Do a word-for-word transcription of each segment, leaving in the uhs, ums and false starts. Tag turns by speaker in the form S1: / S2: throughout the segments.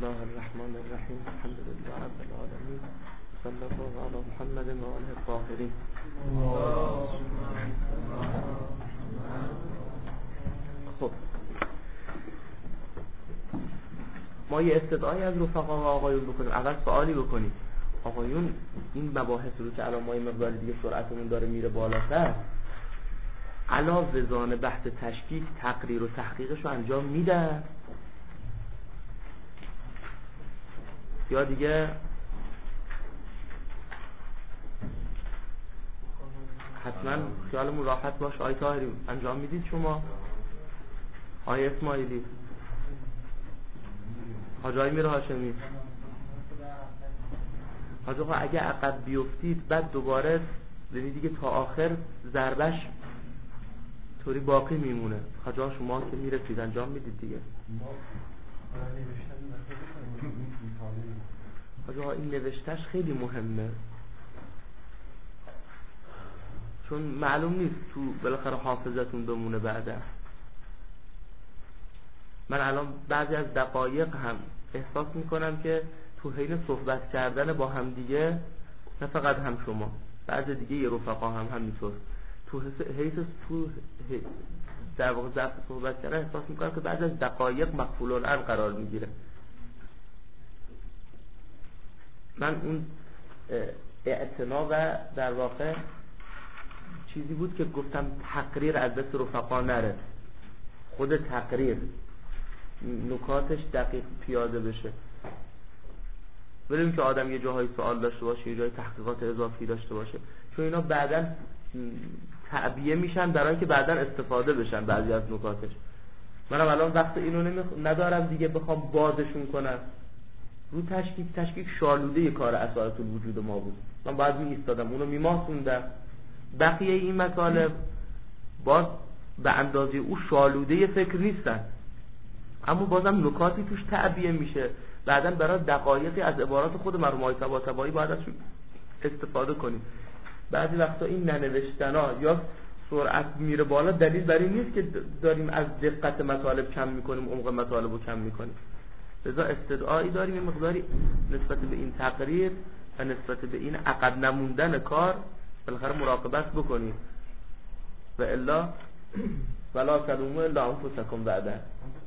S1: الله الرحمن الرحیم الحمد لله رب العالمین صلی الله علی محمد و آله الطاهرین. خب ما یه استدعای از رفقا و آقایون بکنیم. اول سوالی بکنیم آقایون این مباحث رو که الان ما یه مقدار دیگه سرعتمون داره میره بالاتر، علاوه وزان بحث تشکیک تقریر و تحقیقش رو انجام میدن یا دیگه حتما خیالمون راحت باشه؟ آی طاهری انجام میدید شما؟ آی اسماعیلی؟ حاجای میره هاشمی؟ حاج آقا اگه عقب بیفتید بعد دوباره ببینید دیگه تا آخر ضربش طوری باقی میمونه. حاج آقا شما که میرسید انجام میدید دیگه. حاج آقا این نوشتش خیلی مهمه، چون معلوم نیست تو بالاخره حافظتون بمونه بعدا. من الان بعضی از دقایق هم احساس میکنم که تو حین صحبت کردن با هم دیگه، نه فقط هم شما، بعضی دیگه یه رفقا هم همینطور تو حیث تو در واقع ضبط صحبت کردن احساس میکنم که بعضی از دقایق مقفول الان قرار میگیره. من اون اعتنا و در واقع چیزی بود که گفتم تقریر از دست رفقا نره، خود تقریر نکاتش دقیق پیاده بشه. ببینیم که آدم یه جاهای سوال داشته باشه، یه جای تحقیقات اضافی داشته باشه، چون اینا بعداً تعبیه میشن برای که بعداً استفاده بشن بعضی از نکاتش. منم الان وقت اینو نمی... ندارم دیگه بخوام بازشون کنم. رو تشکیک تشکیک شالوده ی کار اسارت الوجود ما بود، من باید می ایستادم اونو میماسوندم. بقیه این مطالب باز به اندازه او شالوده ی فکر نیستن، اما بازم نکاتی توش تعبیه میشه، بعدن برای دقایقی از عبارات خود مرحوم آقای طباطبایی باید ازش استفاده کنیم. بعضی وقتا این ننوشتن ها یا سرعت میره بالا دلیل بر این نیست که داریم از دقت مطالب کم میکنیم، عمق مطالب رو کم میکنیم. لذا استدعایی داریم این مقداری نسبت به این تقریر و نسبت به این عقب نموندن کار بالاخره مراقبت بکنیم، و الا ولا تلوموا الا انفسکم. بعدن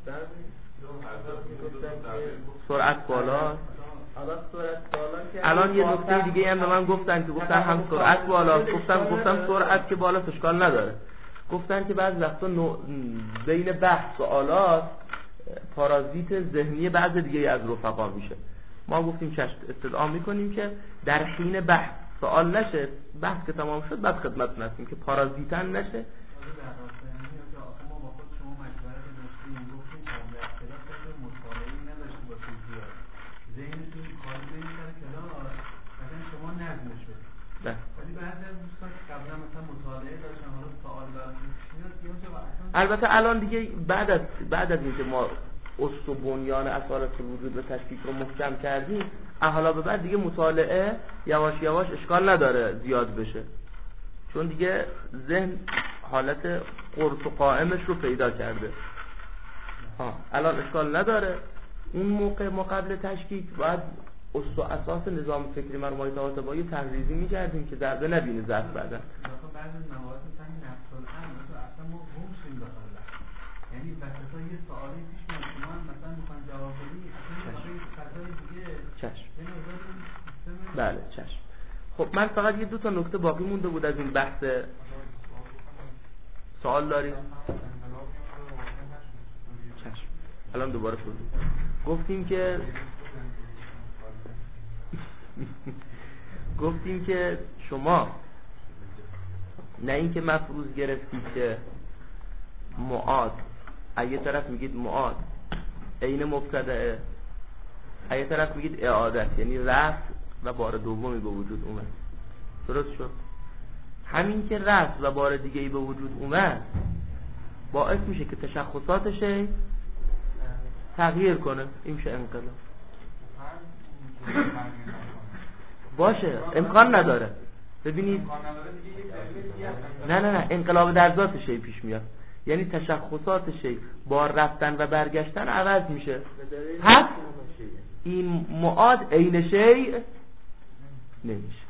S1: سرعت بالا. الان یه نکته دیگه هم به من گفتن که گفتن هم سرعت بالا، گفتم گفتم سرعت که بالا اشکال نداره. گفتن که بعضی وقتا بین بحث سوالات پارازیت ذهنی بعض دیگه از رفقا میشه. ما گفتیم چشم استدعا میکنیم که در حین بحث سوال نشه، بحث که تمام شد بعد خدمتتون هستیم که پارازیتن نشه. البته الان دیگه بعد از بعد از اینکه ما اصل و بنیان اسارت الوجود و تشکیک رو محکم کردیم، حالا به بعد دیگه مطالعه یواش یواش اشکال نداره زیاد بشه، چون دیگه ذهن حالت قرص و قائمش رو پیدا کرده. ها الان اشکال نداره. اون موقع ما قبل تشکیک باید اصل و اساس نظام فکری مرحوم آقای طباطبایی تحریزی می‌کردیم که ضربه نبینه ضعف بعدن.
S2: یعنی وقتا یه سوالی پیش میاد شما مثلا میخواین جواب بدید اصلا فضای دیگه.
S1: چشم. بله چشم. خب من فقط یه دو تا نکته باقی مونده بود از این بحث. سوال داریم؟ چشم. الان دوباره شروع. گفتیم که گفتیم که شما نه اینکه مفروض گرفتید که معاد یه طرف میگید معاد عین مبتدأ، یه طرف میگید اعادت یعنی رفع و بار دومی به وجود اومد. درست شد؟ همین که رفع و بار دیگه ای به وجود اومد باعث میشه که تشخصاتش تغییر کنه. این میشه انقلاب. باشه امکان نداره. ببینید نه نه نه انقلاب در ذات شی پیش میاد، یعنی تشخصات شی با رفتن و برگشتن عوض میشه. پس این معاد عین شیء نمیشه.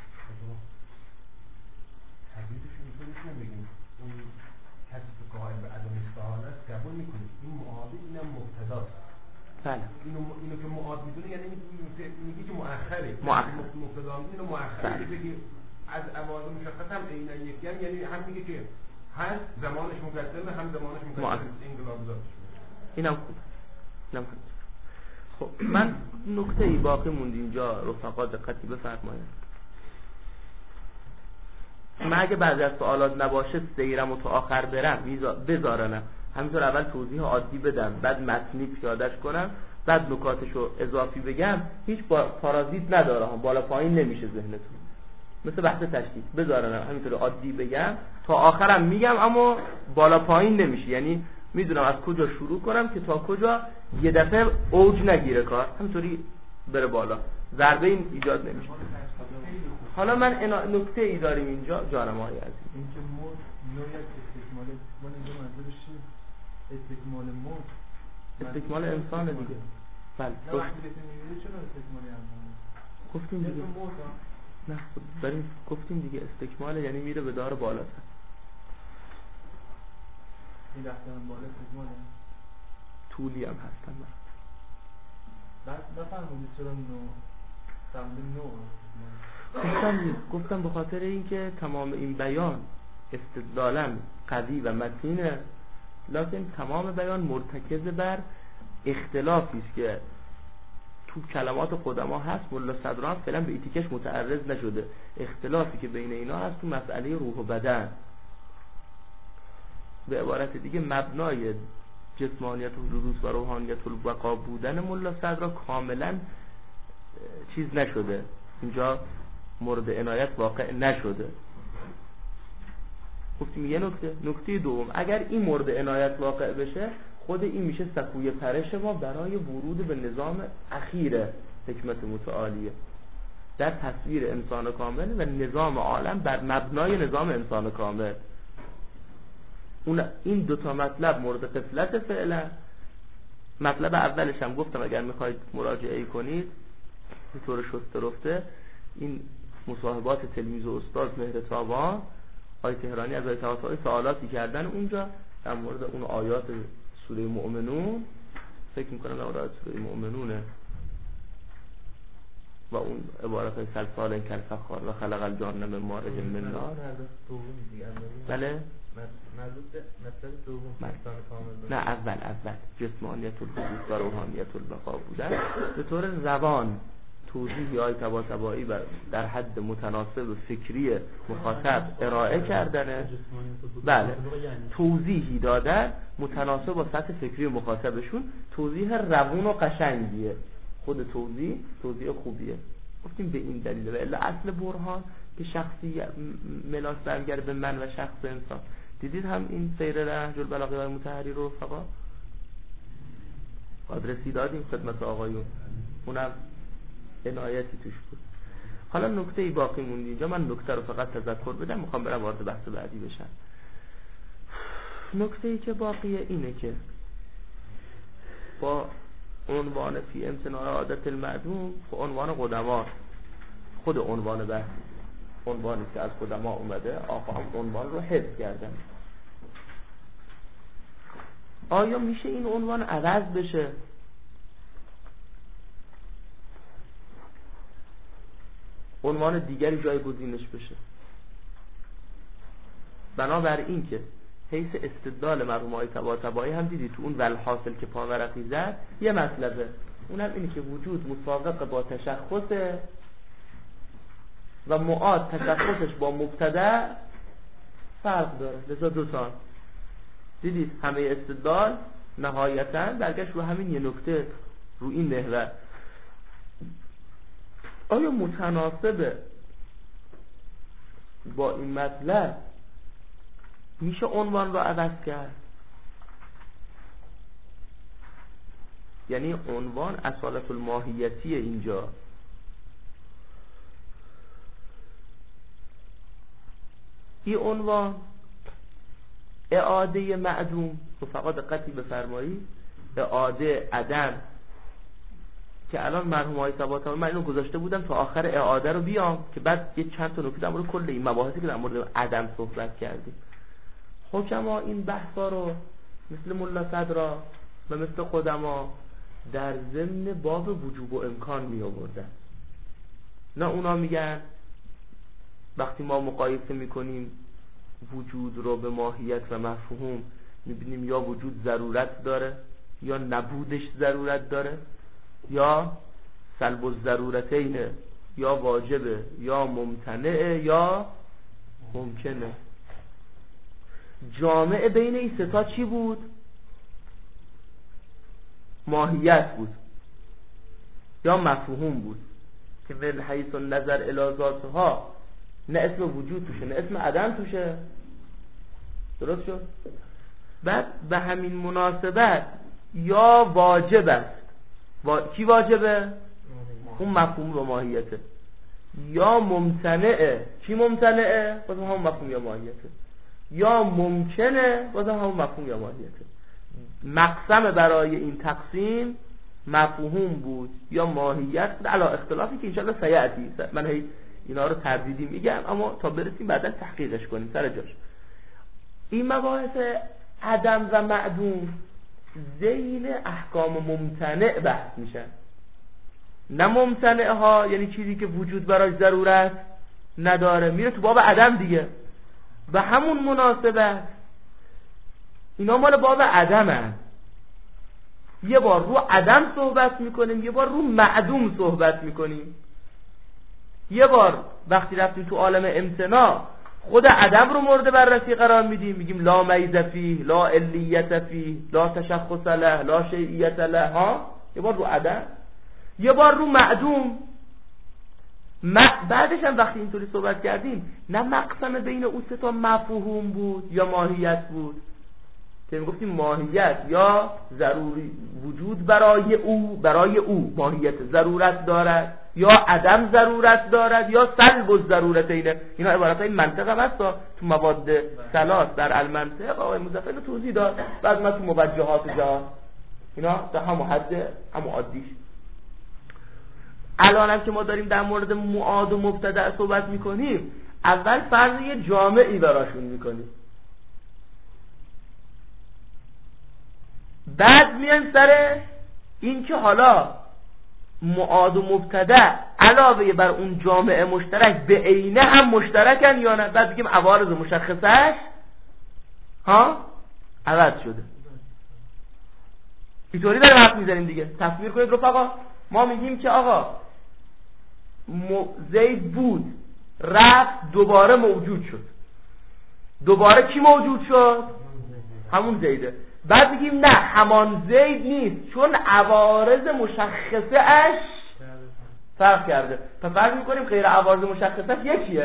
S3: تعبیرشون میتونیم بگیم اون کسی که قائل به عدم استعاره است قبول میکنه این معاده اینم مبتداست.
S1: بله.
S3: اینو اینو که معاد میدونه یعنی میگه که مؤخره.
S1: مؤخر.
S3: مبتدا اینو مؤخره بگی از اواز مشخص هم عینا یکی هم یعنی هم میگه که هر زمانش مقدمه هم زمانش مقدمه انقلاب ذاتش.
S1: اینم خوب. اینم خوب. خب من نکته ای باقی موند اینجا رفقا دقتی بفرمایید. من اگه بعضی از سوالات نباشه سیرم و تا آخر برم بذارنم همینطور اول توضیح عادی بدم بعد متنی پیادش کنم بعد نکاتشو اضافی بگم هیچ پارازیت نداره هم بالا پایین نمیشه ذهنتون مثل بحث تشکیل بذارنم همینطور عادی بگم تا آخرم میگم اما بالا پایین نمیشه یعنی میدونم از کجا شروع کنم که تا کجا یه دفعه اوج نگیره کار همینطوری بره بالا ضربه این ایجاد نمیشه. حالا من نکته ای داریم اینجا جانم آقای عزیز
S2: اینکه مود نوع استکمال استکمال اینجا منظورش چیه؟ استکمال مود
S1: استکمال انسان دیگه. بله
S2: نه وقتی بهتون میگه چرا استکمال انسان
S1: گفتیم دیگه نه بریم گفتیم دیگه استکمال یعنی میره به دار بالاتر
S2: این رفتن بالا استکماله
S1: طولی هم هستن من
S2: بعد نفرمونید چرا نوع تمام نوع
S1: گفتم گفتم به خاطر اینکه تمام این بیان استدلالا قوی و متینه لکن تمام بیان مرتکز بر اختلافی است که تو کلمات قدما هست ملا صدران فعلا به ایتیکش متعرض نشده اختلافی که بین اینا هست تو مسئله روح و بدن به عبارت دیگه مبنای جسمانیت و حدوث و روحانیت و بقا بودن ملا صدران کاملا چیز نشده اینجا مورد عنایت واقع نشده. گفتیم یه نکته نکته دوم اگر این مورد عنایت واقع بشه خود این میشه سکوی پرش ما برای ورود به نظام اخیر حکمت متعالیه در تصویر انسان کامل و نظام عالم بر مبنای نظام انسان کامل. اون این دوتا مطلب مورد قفلت فعلا. مطلب اولش هم گفتم اگر میخواید مراجعه کنید به طور شسته رفته این مصاحبات تلمیذ و استاد مهر تابان آیه تهرانی از آیه طاهری سوالاتی کردن اونجا در مورد اون آیات سوره مؤمنون فکر میکنم در مورد سوره مؤمنونه و اون عبارت های سلسال کل فخار و خلق الجان من مارج من نار. بله
S2: مطلب دوم
S1: نه اول اول جسمانیت الحدوث و روحانیت البقا بودن به طور روان توضیحی های طباطبایی در حد متناسب فکری مخاطب ارائه کردنه. بله توضیحی دادن متناسب با سطح فکری مخاطبشون توضیح روون و قشنگیه خود توضیح توضیح خوبیه. گفتیم به این دلیل و الا اصل برهان که شخصی ملاک برگرده به من و شخص انسان. دیدید هم این سیر نهج البلاغه و متحری رو رفقا آدرسی دادیم خدمت آقایون اونم عنایتی توش بود. حالا نکته ای باقی موند اینجا من نکته رو فقط تذکر بدم میخوام برم وارد بحث بعدی بشم. نکته ای که باقیه اینه که با عنوان فی امتناع عادت المعدوم عنوان قدما خود عنوان بحث عنوانی که از قدما اومده آقا هم عنوان رو حفظ کردن. آیا میشه این عنوان عوض بشه؟ عنوان دیگری جایگزینش بشه؟ بنابراین که حیث استدلال مرحوم آقای طباطبایی هم دیدی تو اون والحاصل که پاورقی زد یه مطلبه اونم اینه که وجود مسابقه با تشخصه و معاد تشخصش با مبتدع فرق داره لذا دوتا دیدید همه استدلال نهایتاً برگشت رو همین یه نکته رو این محور. آیا متناسبه با این مطلب میشه عنوان رو عوض کرد؟ یعنی عنوان اصالت الماهیتی اینجا این عنوان اعاده معدوم و فقط دقتی بفرمایید اعاده عدم که الان مرحوم آقای طباطبایی من اینو گذاشته بودم تا آخر اعاده رو بیام که بعد یه چند تا نکته در مورد کل این مباحثی که در مورد عدم صحبت کردیم. حکما این بحثا رو مثل ملا صدرا و مثل قدما در ضمن باب وجوب و امکان می آوردن. نه اونا میگن وقتی ما مقایسه میکنیم وجود رو به ماهیت و مفهوم میبینیم یا وجود ضرورت داره یا نبودش ضرورت داره، یا سلب الضرورتینه، یا واجبه یا ممتنعه یا ممکنه. جامع بین این سه تا چی بود؟ ماهیت بود یا مفهوم بود که به حیث نظر الی ذاتها نه اسم وجود توشه نه اسم عدم توشه. درست شد؟ بعد به همین مناسبت یا واجب است. وا... کی واجبه؟ اون مفهوم و ماهیته. یا ممتنعه. کی ممتنعه؟ بازم همون مفهوم یا ماهیته. یا ممکنه، بازم همون مفهوم یا ماهیته. مقسم برای این تقسیم مفهوم بود یا ماهیت بود، علا اختلافی که انشاءالله سیعتی. من هی اینا رو تردیدی میگم اما تا برسیم بعدا تحقیقش کنیم سر جاش. این مباحث عدم و معدوم ذیل احکام ممتنع بحث میشن. نه ممتنع ها یعنی چیزی که وجود براش ضرورت نداره، میره تو باب عدم دیگه. به همون مناسبت اینا مال باب عدم هست. یه بار رو عدم صحبت میکنیم، یه بار رو معدوم صحبت میکنیم. یه بار وقتی رفتیم تو عالم امتناع خود عدم رو مورد بررسی قرار میدیم، میگیم لا میز فیه، لا علیت فیه، لا تشخص له، لا شیعیت له. ها یه بار رو عدم، یه بار رو معدوم. بعدش هم وقتی اینطوری صحبت کردیم نه مقسم بین اون سه تا مفهوم بود یا ماهیت بود که میگفتیم ماهیت یا ضروری وجود برای او برای او ماهیت ضرورت دارد یا عدم ضرورت دارد یا سلب الضرورتین. اینا عبارتای منطق هم هست تو مواد ثلاث در المنطق. آقای مظفر اینو توضیح داد. بعد ما تو موجهات جهان اینا در همون حد همون عادیش. الان هم که ما داریم در مورد معاد و مبتدع صحبت میکنیم، اول فرض یه جامعی براشون میکنیم، بعد میایم سر این که حالا معاد و مبتدع علاوه بر اون جامعه مشترک به عینه هم مشترکن یا نه. بعد بگیم عوارض مشخصش ها عوض شده. اینطوری داریم حرف میزنیم دیگه. تصویر کنید رفقا، ما میگیم که آقا زید بود رفت دوباره موجود شد. دوباره کی موجود شد؟ همون زیده. بعد بگیم نه همان زید نیست چون عوارض مشخصه اش فرق کرده. پس فرق میکنیم غیر عوارض مشخصه یکیه.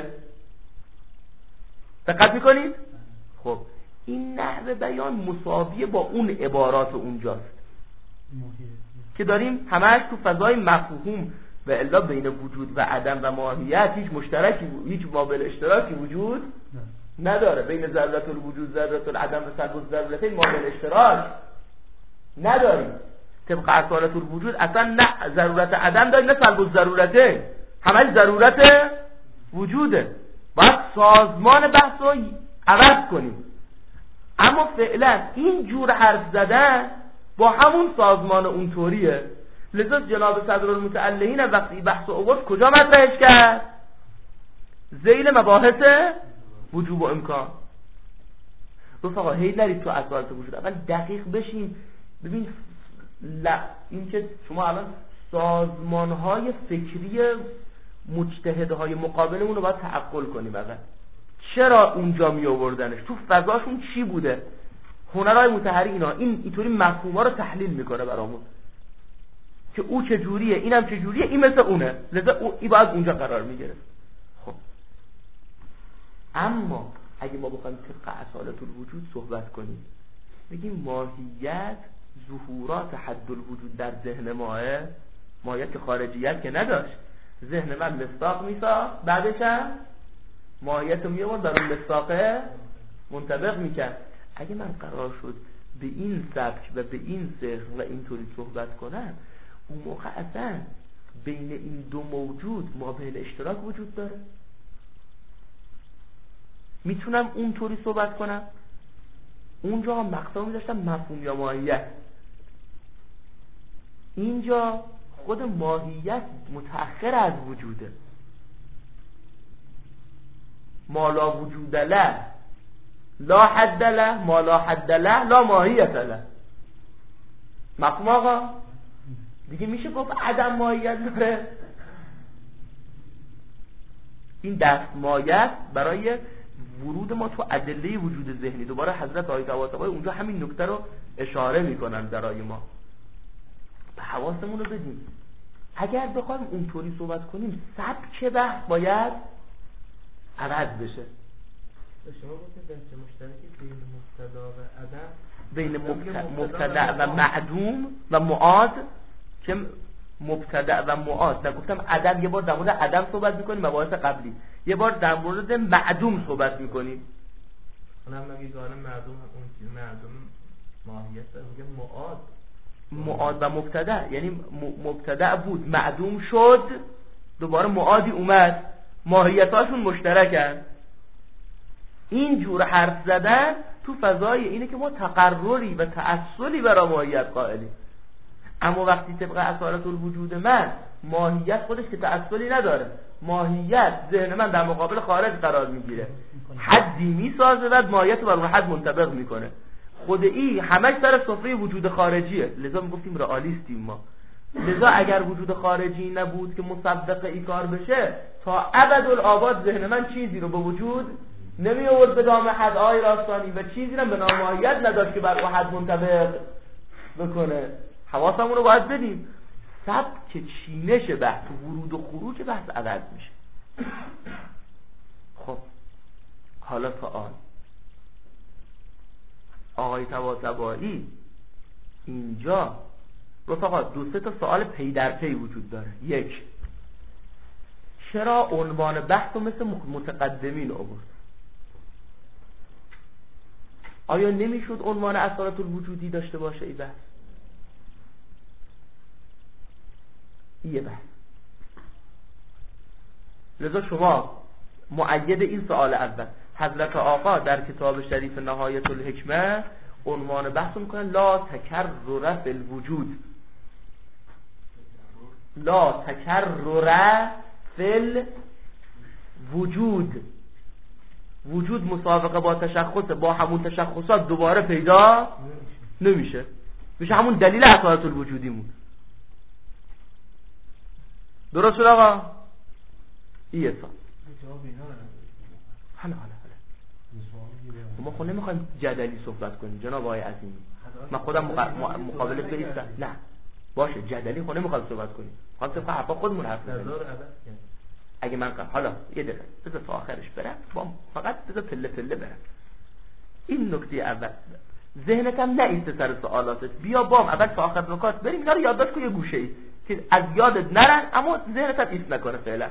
S1: دقت میکنید؟ خب این نحوه بیان مساویه با اون عبارات اونجاست که داریم همش تو فضای مفهوم و الا بین وجود و عدم و ماهیت هیچ مشترکی هیچ مابل اشتراکی وجود نداره. بین ضرورت الوجود ضرورت العدم و سلب الضرورتین مابل اشتراک نداریم. طبق اصالت الوجود اصلا نه ضرورت عدم داریم نه سلب الضرورتین، همش ضرورت وجوده. باید سازمان بحث رو عوض کنیم. اما فعلا این جور حرف زدن با همون سازمان اونطوریه. لذا جناب صدرالمتعلهین وقتی بحث آورد کجا مطرحش کرد؟ ذیل مباحث وجوب و امکان. رفقا هی نرید تو اصالت وجود، اول دقیق بشین. ببین لا این که شما الان سازمانهای فکری مجتهدهای مقابلمون رو باید تعقل کنیم. اول چرا اونجا می آوردنش؟ تو فضاشون چی بوده؟ هنرهای متحری اینا این اینطوری مفهوما رو تحلیل میکنه برامون که او چجوریه اینم چجوریه این مثل اونه، لذا او ای باید اونجا قرار میگیره. خب اما اگه ما بخوایم طبق اصالت الوجود صحبت کنیم بگیم ماهیت ظهورات حد الوجود در ذهن ماه، ماهیت که خارجیت که نداشت، ذهن من مصداق میساخت، بعدش هم ماهیت رو میامون در اون مصداقه منطبق میکرد. اگه من قرار شد به این سبک و به این سر و اینطوری صحبت کنم، اون موقع اصلا بین این دو موجود مابعد اشتراک وجود داره. میتونم اونطوری صحبت کنم. اونجا مقصد میذاشتم مفهوم یا ماهیت، اینجا خود ماهیت متأخر از وجوده. ما لا وجود له لا حد له، ما لا حد له لا ماهیت له. مفهوم آقا؟ دیگه میشه گفت عدم ماهیت داره. این دستمایه برای ورود ما تو ادله وجود ذهنی. دوباره حضرت آیت طباطبایی اونجا همین نکته رو اشاره میکنن برای ما. به حواسمون رو بدیم. اگر بخوایم اونطوری صحبت کنیم سبک بحث باید عوض بشه.
S4: شما گفتید بحث مشترکی بین مبتدا و عدم،
S1: بین مبتدا و معدوم و معاد، که مبتدا و معاد. نگفتم عدم، یه بار در مورد عدم صحبت میکنیم مباحث قبلی، یه بار در مورد معدوم صحبت میکنیم.
S4: اونم میگه گانه معدوم، اون معدوم ماهیت داره، میگه معاد.
S1: معاد و مبتدا، یعنی مبتدا بود معدوم شد، دوباره معادی اومد، ماهیتاشون مشترکن. این جور حرف زدن تو فضای اینه که ما تقرری و تأصلی برای ماهیت قائلیم. اما وقتی طبق اصالت الوجود من ماهیت خودش که تأصلی نداره، ماهیت ذهن من در مقابل خارج قرار میگیره، حدی میسازه و ماهیت رو بر اون حد منطبق میکنه. خود این همش سر سفره وجود خارجیه. لذا میگفتیم رئالیستیم ما. لذا اگر وجود خارجی نبود که مصدق ای کار بشه، تا ابدالآباد ذهن من چیزی رو به وجود نمی آورد به نام حدهای راستانی و چیزی رو به نام ماهیت نداشت که بر اون حد منطبق بکنه. حواسمون رو باید بدیم. سبک چینش بحث، ورود و خروج بحث عوض میشه. خب حالا سوال، آقای طباطبایی اینجا رفقا دو سه تا سوال پی در پی وجود داره. یک، چرا عنوان بحث رو مثل متقدمین آورد؟ آیا نمیشد عنوان اصالت الوجودی داشته باشه ای بحث؟ یه بحث. لذا شما مؤید این سوال اول، حضرت آقا در کتاب شریف نهایت الحکمه عنوان بحث میکنن لا تکرر فی الوجود، لا تکرر فی الوجود. وجود مسابقه با تشخص، با همون تشخصات دوباره پیدا نمیشه، میشه همون دلیل اصالت الوجودیمون. درست شد آقا؟ ایه سا حالا حالا حالا ما خود نمیخوایم جدلی صحبت کنیم جناب آقای عظیمی. من خودم مقابلت بیستم. نه باشه، جدلی خود نمیخوایم صحبت کنیم، خواهم طبقه حرفا خودمون حرف بزنیم. اگه من قرم حالا یه دقیقه بذار تا آخرش برم، فقط بذار پله پله برم. این نکته اول، ذهنت هم نایسته سر سوالاتت، بیا بام اول تا آخر نکات بریم، اینا رو یادداشت کن یه گوشه‌ای که از یادت نرن، اما ذهنت هم ایست نکنه فعلا.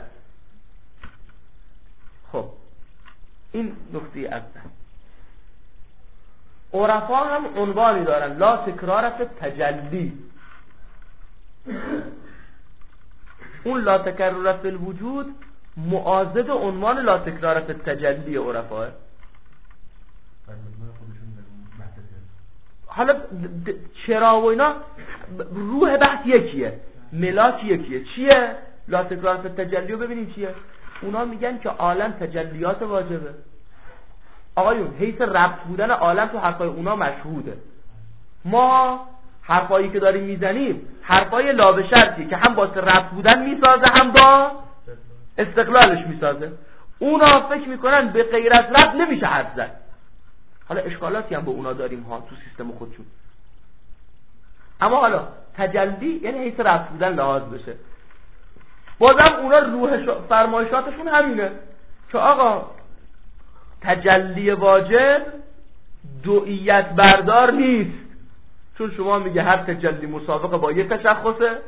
S1: خب این نکته اول. عرفا هم عنوانی دارن لا تکرار فی تجلی. اون لا تکرر فی الوجود معاضد عنوان لا تکرار فی التجلی عرفا. حالا چرا و اینا روح بحث یکیه، ملاک یکیه. چیه؟ لا تکرار فی التجلی رو ببینیم چیه. اونا میگن که عالم تجلیات واجبه. آقایون حیث ربط بودن عالم تو حرفای اونا مشهوده. ما حرفایی که داریم میزنیم حرفای لا به شرطی که هم با ربط بودن میسازه هم با استقلالش میسازه. اونا فکر میکنن به غیر از ربط نمیشه حرف زد. حالا اشکالاتی هم با اونا داریم ها تو سیستم خودشون. اما حالا تجلی یعنی حیث ربط بودن لحاظ بشه. بازم اونا روح فرمایشاتشون همینه که آقا تجلی واجب دوئیت بردار نیست، چون شما میگه هر تجلی مسابقه با یک تشخصه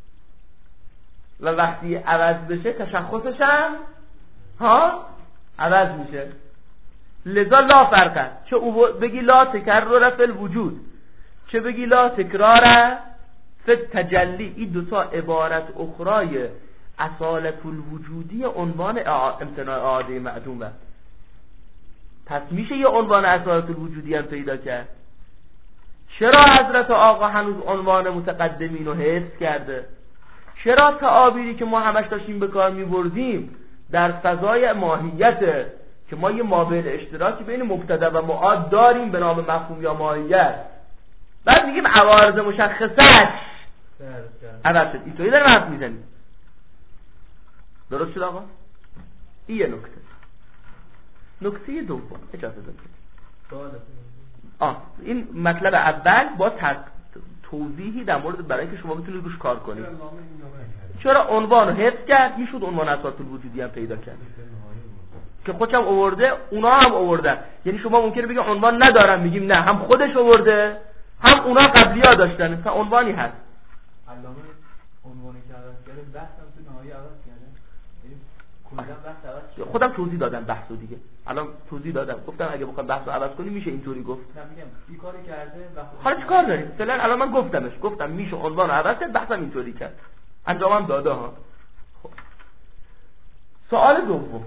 S1: و وقتی عوض بشه تشخصش هم ها عوض میشه. لذا لا فرقه، چه بگی لا تکرر فی الوجود چه بگی لا تکرار فت تجلی، این دوتا عبارت اخرای اصالت الوجودی عنوان امتناع اعاده معدومه. پس میشه یه عنوان اصالت الوجودی هم پیدا کرد. چرا حضرت آقا هنوز عنوان متقدمین رو حفظ کرده؟ چرا تعابیری که ما همش داشتیم به کار میبردیم در فضای ماهیت که ما یه مابعد اشتراکی بین مبتدا و معاد داریم به نام مفهوم یا ماهیت، بعد میگیم عوارض مشخصش عوض شد. اینطوری داریم حرف میزنیم. درست شد آقا؟ این یه نکته. نکته دوم اجازه بدید. آه این مطلب اول با توضیحی در مورد برای اینکه شما بتونید روش کار کنید. چرا عنوان رو حفظ کرد؟ میشد عنوان اساس الوجودی هم پیدا کرد که خودم آورده، اونا هم آوردن. یعنی شما ممکنه بگید عنوان ندارم، میگیم نه، هم خودش آورده هم اونا قبلی‌ها داشتن، مثلا عنوانی هست.
S2: علامه عنوانی که عوض کرده بحث هم تو نهایی عوض کرده. کلا بحث عوض شد.
S1: خودم توضیح دادم بحثو دیگه. الان توضیح دادم، گفتم اگه بخوام بحثو عوض کنیم میشه اینطوری گفت.
S2: نه میگم این کاری کرده و
S1: حالا چیکار داریم؟ فعلا الان من گفتمش، گفتم میشه عنوان عوض کرد، بحثم اینطوری کرد. انجامم داده ها. خب. سوال دوم،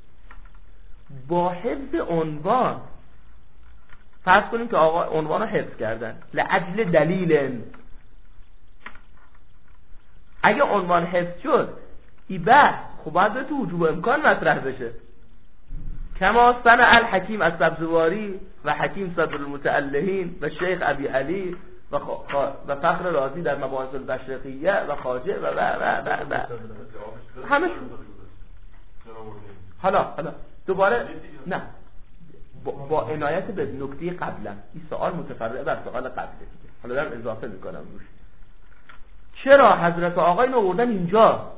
S1: با حفظ عنوان فرض کنیم که آقا عنوان رو حفظ کردن لعجل دلیل، اگه عنوان حفظ شد ای بحث خب باید تو وجوب امکان مطرح بشه. کما صنع الحکیم از سبزواری و حکیم صدر المتعلهین و شیخ ابی علی و, خ... و فخر رازی در مباحث البشرقیه و خواجه و و و و, و. همش حالا حالا دوباره نه با, با عنایت به نکته قبلا، این سوال متفرع بر سوال قبله دیگه، حالا دارم اضافه میکنم روش. چرا حضرت آقای آوردن اینجا؟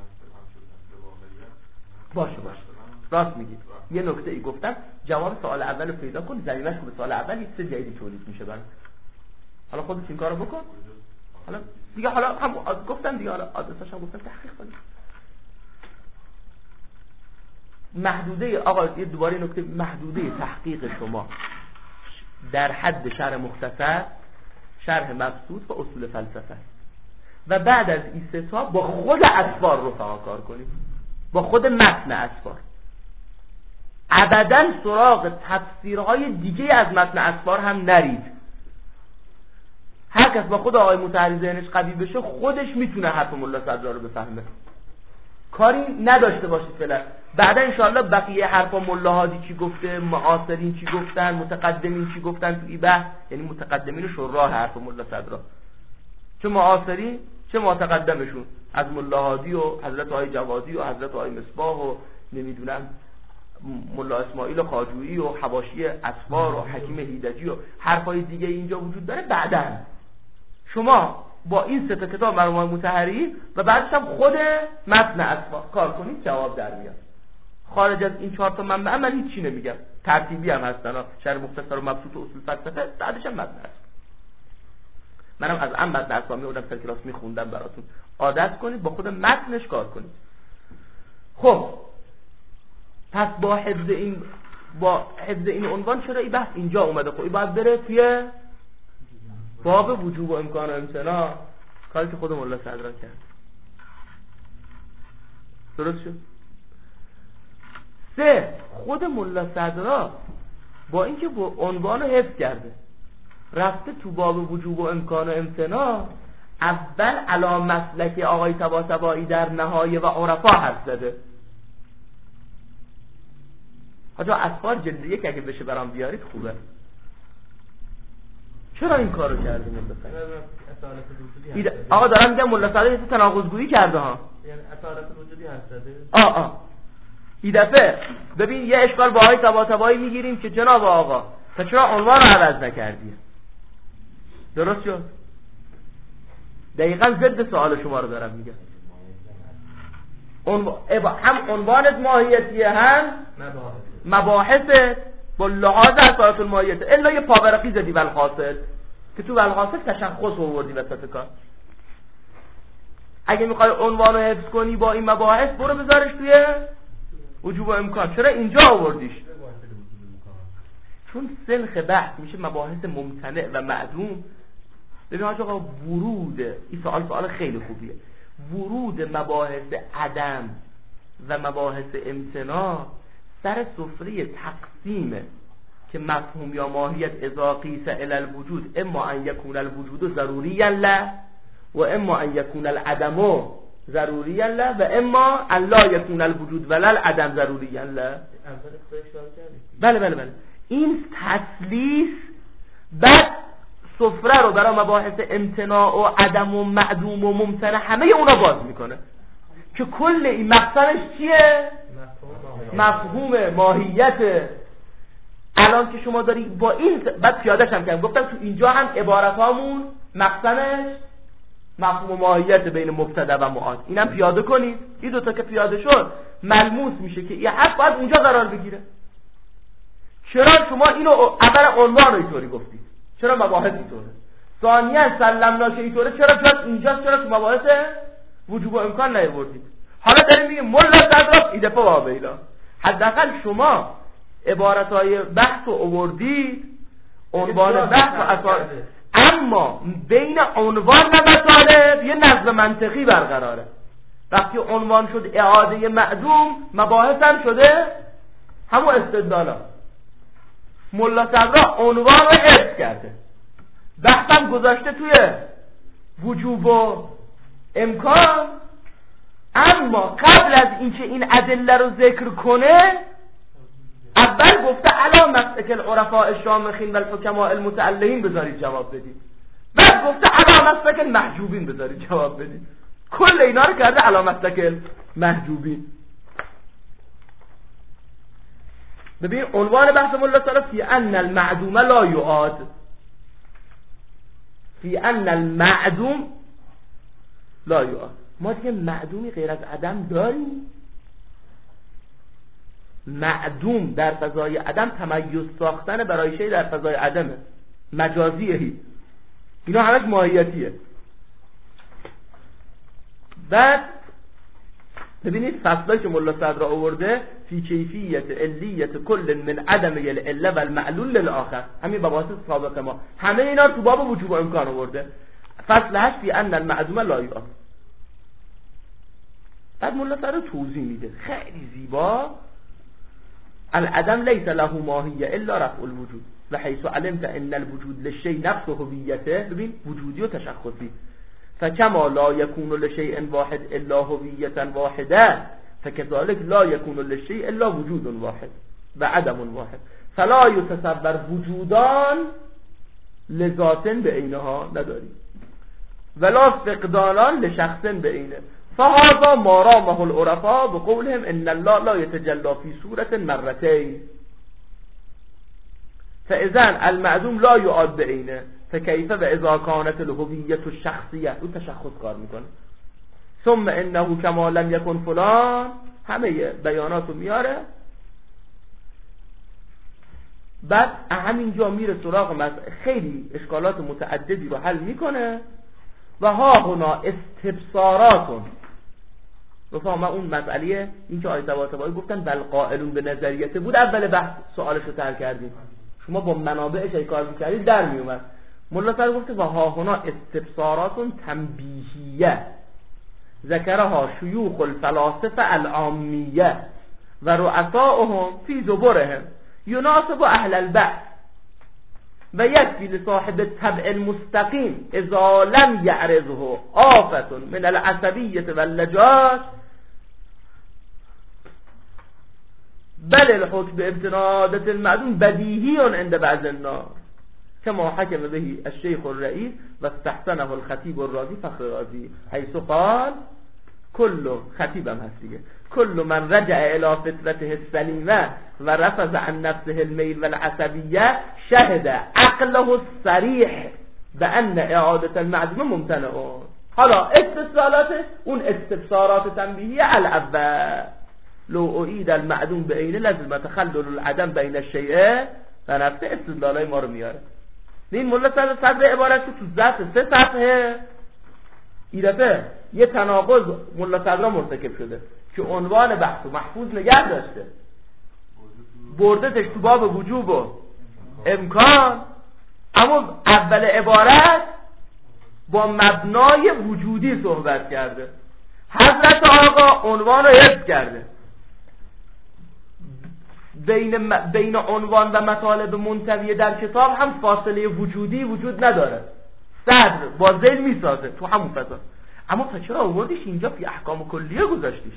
S1: باشه باشه راست میگید. یه نکته ای گفتم، جواب سوال اول رو پیدا کن، زمینش که به سوال اول یه چیز جدیدی تولید میشه برام. حالا خودت این کارو بکن. حالا دیگه حالا هم گفتم دیگه، حالا آدرسش هم گفتم تحقیق کنید. محدوده آقا یه دوباره نکته، محدوده تحقیق شما در حد شرح مختصر، شرح مبسوط و اصول فلسفه و بعد از این سه تا با خود اسفار رفقا کار کنید، با خود متن اسفار. ابداً سراغ تفسیرهای دیگه از متن اسفار هم نرید. هر کس با خود آقای مطهری ذهنش قوی بشه خودش میتونه حرف ملا صدرا رو بفهمه، کاری نداشته باشید فعلا. بعدا انشاءالله بقیه حرفا ملا هادی چی گفته، معاصرین چی گفتن، متقدمین چی گفتن تو این بحث، یعنی متقدمین شورای حرف ملا صدرا، چه معاصرین چه متقدمشون، از ملا هادی و حضرت آقای جوادی و حضرت آقای مصباح و نمیدونم ملا اسماعیل و خواجویی و حواشی اسفار و حکیم هیدجی و حرفای دیگه اینجا وجود داره. بعداً شما با این سه تا کتاب مرحوم مطهری و بعدش هم خود متن اسفار کار کنید، جواب در میاد. خارج از این چهار تا منبع من هیچ چی نمیگم، ترتیبی هم هستن، شرح مختصر و مبسوط و اصول فلسفه، بعدش هم متن اسفار. منم از ام متن اسفار میوردم سر کلاس میخوندم براتون، عادت کنید با خود متنش کار کنید. خب پس با حفظ این با حفظ این عنوان چرا این بحث اینجا اومده؟ خب این باید بره توی باب وجوب و امکان و امتناع، کاری که خود ملا صدرا کرد. درست شد؟ سه، خود ملا صدرا با اینکه با عنوان رو حفظ کرده رفته تو باب وجوب و امکان و امتناع، اول علی مسلک آقای طباطبایی در نهایه و عرفا حرف زده. حاجا اسفار جلد یک اگه بشه برام بیارید خوبه. چرا این کارو کرده ملا صدرا؟ آقا دارم میگم ملا صدرا یه تناقض‌گویی کرده ها،
S4: یعنی اصالت وجودی هست.
S1: آه آه این دفعه ببین یه اشکال با آقای طباطبایی میگیریم که جناب آقا تا چرا عنوان رو عوض نکردی؟ درست شد؟ دقیقاً ضد سوال شما رو دارم میگم. عنوان هم عنوانت ماهیتیه هم مباحث با لحاظ اصالت الماهیت، الا یه پاورقی زدی بالحاصل که تو بالحاصل تشخص آوردی وسط کار. اگه میخوای عنوان رو حفظ کنی با این مباحث برو بذارش توی وجوب و امکان. چرا اینجا آوردیش؟ چون سنخ بحث میشه مباحث ممتنع و معدوم ببین حاج آقا ورود این سوال سوال خیلی خوبیه. ورود مباحث عدم و مباحث امتناع سر سفره تقسیمه که مفهوم یا ماهیت اذا قیس الی الوجود اما ان یکون الوجود ضروریا له و اما ان یکون العدم ضروریا له و اما ان لا یکون الوجود ولا العدم ضروریا له. بله بله بله این تسلیس بعد سفره رو برای مباحث امتناع و عدم و معدوم و ممتنع همه اونا باز میکنه که کل این مقصدش چیه؟ مفهوم ماهیت. الان که شما داری با این بعد پیادهش هم کردم گفتم تو اینجا هم عبارت هامون مقصدش مفهوم ماهیت بین مبتدا و معاد، اینم پیاده کنید. این دوتا که پیاده شد ملموس میشه که این حرف باید اونجا قرار بگیره. چرا شما اینو اول عنوان اینطوری گفتید؟ چرا مباحث اینطوره؟ ثانیاً سلمنا اینطوره چرا جاست اینجاست؟ چرا تو مباحث وجوب و امکان نیاوردید؟ حالا داریم میگیم ملا صدرا ایدفه و بیلا. حداقل شما عبارتهای بحث رو آوردید، عنوان بحث و اثار، اما بین عنوان و مطالب یه نظم منطقی برقراره. وقتی عنوان شد اعاده معدوم، مباحث هم شده همون استدلالا. ملا صدرا عنوان رو حفظ کرده، بحث هم گذاشته توی وجوب و امکان، اما قبل از اینکه این ادله رو ذکر کنه اول گفته علا مسلک العرفاء الشامخین و الحکماء المتعلهین بذارید جواب بدید، بعد گفته علا مسلک المحجوبین بذارید جواب بدید. کل اینا رو کرده علا مسلک المحجوبین. ببین عنوان بحث ملا صدرا فی ان المعدوم لا یعاد، فی ان المعدوم لا یعاد. ما دیگه معدومی غیر از عدم داریم؟ معدوم در فضای عدم تمیز ساختن برای شی در فضای عدمه، مجازیه، اینا همش ماهیتیه. بعد ببینید فصلایی که ملا صدرا آورده فی کیفیت علیت کل من عدم العله و المعلول للآخر، همین مباحث سابق ما همه اینا رو تو باب وجوب و امکان آورده. فصل هشت فی ان المعدوم لا یعاد. بعد ملا صدرا توضیح میده خیلی زیبا، العدم لیس له ماهیه الا رفع الوجود و حیث علمت ان الوجود للشیء نفس هویته، ببین وجودی و تشخصی، فكما لا يكون لشيء واحد الا هویه واحده فكذلك لا يكون للشيء الا وجود واحد و عدم واحد فلا يتصور وجودان لذات بعینها نداری ولا فقدانان لشخص بعینه فهذا ما رامه العرفاء بقولهم ان الله لا يتجلى في صورة مرتين فاذا المعدوم لا يعاد بعینه فكيف واذا كانت الهوية الشخصية رو تشخص کار میکنه. ثم انه كما لم يكن فلان، همه بیاناتو میاره. بعد همینجا میره سراغ خیلی اشکالات متعددی رو حل میکنه و ها هنا استبصاراتون. رفا ما اون مسئله این که آیت طباطبایی گفتن بل قائلون به نظریته بود، اول بحث سوالش رو تر کردیم، شما با منابعش ای کار میکردید در میومد. ملا صدرا گفته و ها هنا استبصاراتون تنبیهیه ذکرها شیوخ الفلاسفه العامیه و رؤساؤهم فی زبرهم يناسب اهل البحث و یکفی لصاحب الطبع المستقیم اذا لم یعرضه آفة من العصبیة واللجاج بل الحكم بامتنادة المعدوم بدیهی عند بعض الناس كما حكم به الشيخ الرئيس واستحسنه الخطيب الرازي فخر الرازي حيث قال كل خطيبم هستیه كل من رجع الى فطرته السليمه ورفض عن نفسه الميل والعصبيه شهد عقله الصريح بان اعاده المعدوم ممتنع. حالا استدلالات اون استبصارات تنبیهیه الاول لو اعید المعدوم بعینه لازم تخلل العدم بین الشیء و نفسه استدلالای ما رو میاره. این ملا صدر صدر عبارت تو ذات سه صفحه ایرفه یه تناقض ملا صدرا مرتکب شده که عنوان بحث و محفوظ نگه داشته، بردتش تو باب وجوب و امکان، اما اول عبارت با مبنای وجودی صحبت کرده. حضرت آقا عنوان رو حفظ کرده. بین بین عنوان و مطالب منتوی در کتاب هم فاصله وجودی وجود نداره. صدر با ذیل میسازه تو همون فضا. اما تا چرا آوردیش اینجا فی احکام کلیه گذاشتیش؟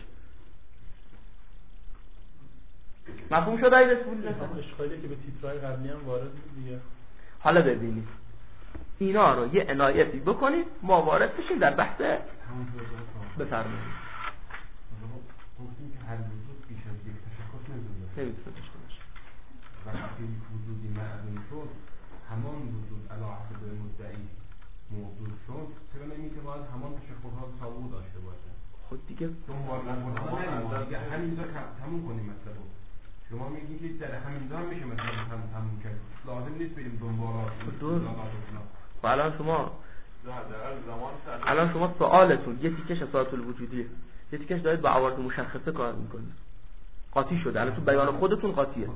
S1: مفهوم شد ای رسول الله؟
S5: اشکالی که به تیترهای قبلی هم وارد بود دیگه.
S1: حالا ببینید اینا رو یه عنایتی بکنید ما وارد بشیم در بحث. بفرمایید.
S3: گفتیم که هر وجود بیش از یک تشخص نمی‌تونه
S1: نمی‌تونه داشته باشه.
S3: وقتی وجودی معلوم شد همان وجود علی حسب مدعی موجود شد، چرا نمی‌تواند همان تشخصات سابق داشته باشه؟
S1: خود دیگه
S3: دنبال نکنیم دیگه همینجا تموم کنیم مثلا. شما میگید که در همینجا هم میشه مثلا هم تموم کرد، لازم نیست بریم دنبالات.
S1: خب الان شما الان شما سوالتون یه تیکش اساس الوجودیه، یه تیکش دارید با عوارض مشخصه کار میکنید، قاطی شده. الان تو بیان خودتون قاطیه.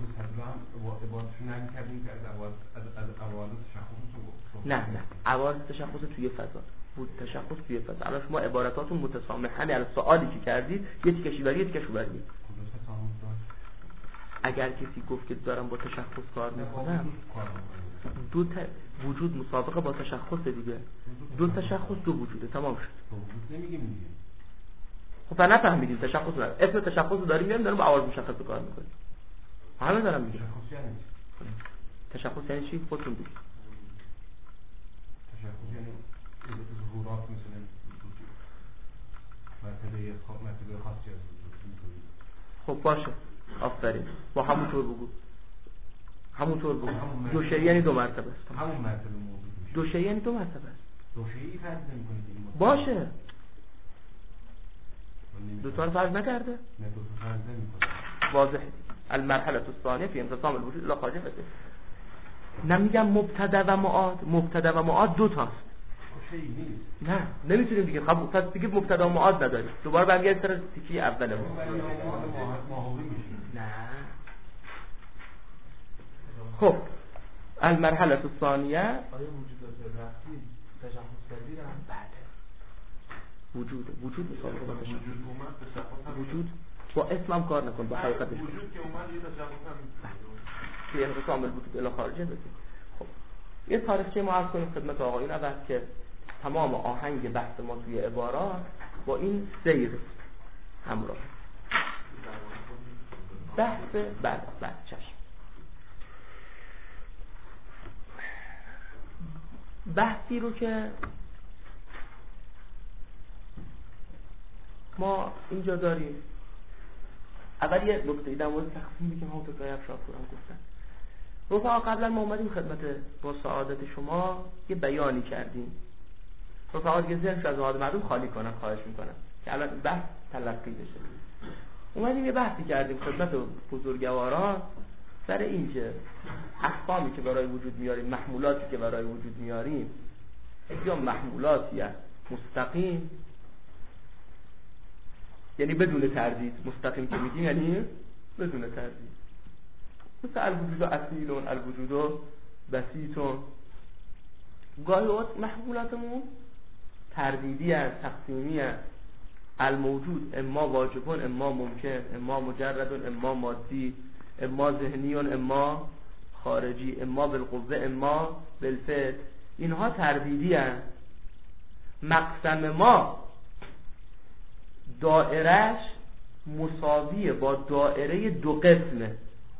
S1: نه نه عوارض تشخص توی فضا بود، تشخص توی فضا. الان شما عباراتاتون متسامحه. الان سوالی که کردید یه تیکشی بری یه تیکش بری. اگر کسی گفت که دارم با تشخص کار میکنم، دو تا وجود مسابقه با تشخص دیگه، دو تشخص دو وجوده، تمام شد. خب نفهمیدیم تشخص رو، اسم تشخص رو داریم میاریم داریم با عوارض مشخصه کار میکنیم. همه دارم میگم تشخص یعنی چی؟ خودتون بگید.
S3: تشخص یعنی ظهورات مثلا مرتبه مرتبه خاصی از وجود.
S1: خب باشه آفرین، با همونطور بگو، همونطور بگو. دو شیء یعنی دو مرتبه است.
S3: همون مرتبه موجود میشه.
S1: دو شیء یعنی دو مرتبه است.
S3: دو شیء فرض نمی‌کنید
S1: باشه. دو تا فرض نکرده؟
S3: نه دو تا فرض نمی‌کنه.
S1: واضح. المرحله الثانیه فی انقسام الوجود الی خارج فضا. نمیگم مبتدا و معاد، مبتدا و معاد دو تاست.
S3: شیء نیست.
S1: نه نمیتونیم دیگه. خب پس دیگه مبتدا و معاد نداریم. دوباره برگردیم سر تیکه اوله. نه. خب المرحله الثانیه
S2: آیا وجودات رفتی تشخص پذیرن؟
S1: بله. وجود وجود مسابقه با تشخص.
S3: وجود اومد تشخص
S1: وجود با اسمم کار نکن، با حقیقتش.
S3: وجود که اومد یه تشخص هم
S1: توی انقسام الوجود الی خارجه بگیم. خب یه تاریخچه ما عرض کنیم خدمت آقایون اول که تمام آهنگ بحث ما توی عبارات با این سیر همراه. بحث بعد بعد چشم بحثی رو که ما اینجا داریم. اول یه نکته در مورد تقسیم بگیم. همونطور که افشارپور هم گفتن رفقا، قبلا ما اومدیم خدمت با سعادت شما یه بیانی کردیم. رفقا دیگه ذهنش از مواد معلوم خالی کنن، خواهش میکنم که الان بحث تلقی بشه. اومدیم یه بحثی کردیم خدمت بزرگواران سر این که احکامی که برای وجود میاریم، محمولاتی که برای وجود میاریم، یا محمولاتی مستقیم یعنی بدون تردید، مستقیم که میگیم یعنی بدون تردید، مثل الوجود اصیلون، الوجود بسیطون. گاهی اوقات محمولاتمون تردیدی هست، تقسیمی هست. الموجود اما واجبون، اما ممکن، اما مجردون، اما مادی، اما ذهنیون، اما خارجی، اما بالقوه، اما بالفعل. اینها تردیدی هست. مقسم ما دائرش مساویه با دائره دو قسمه.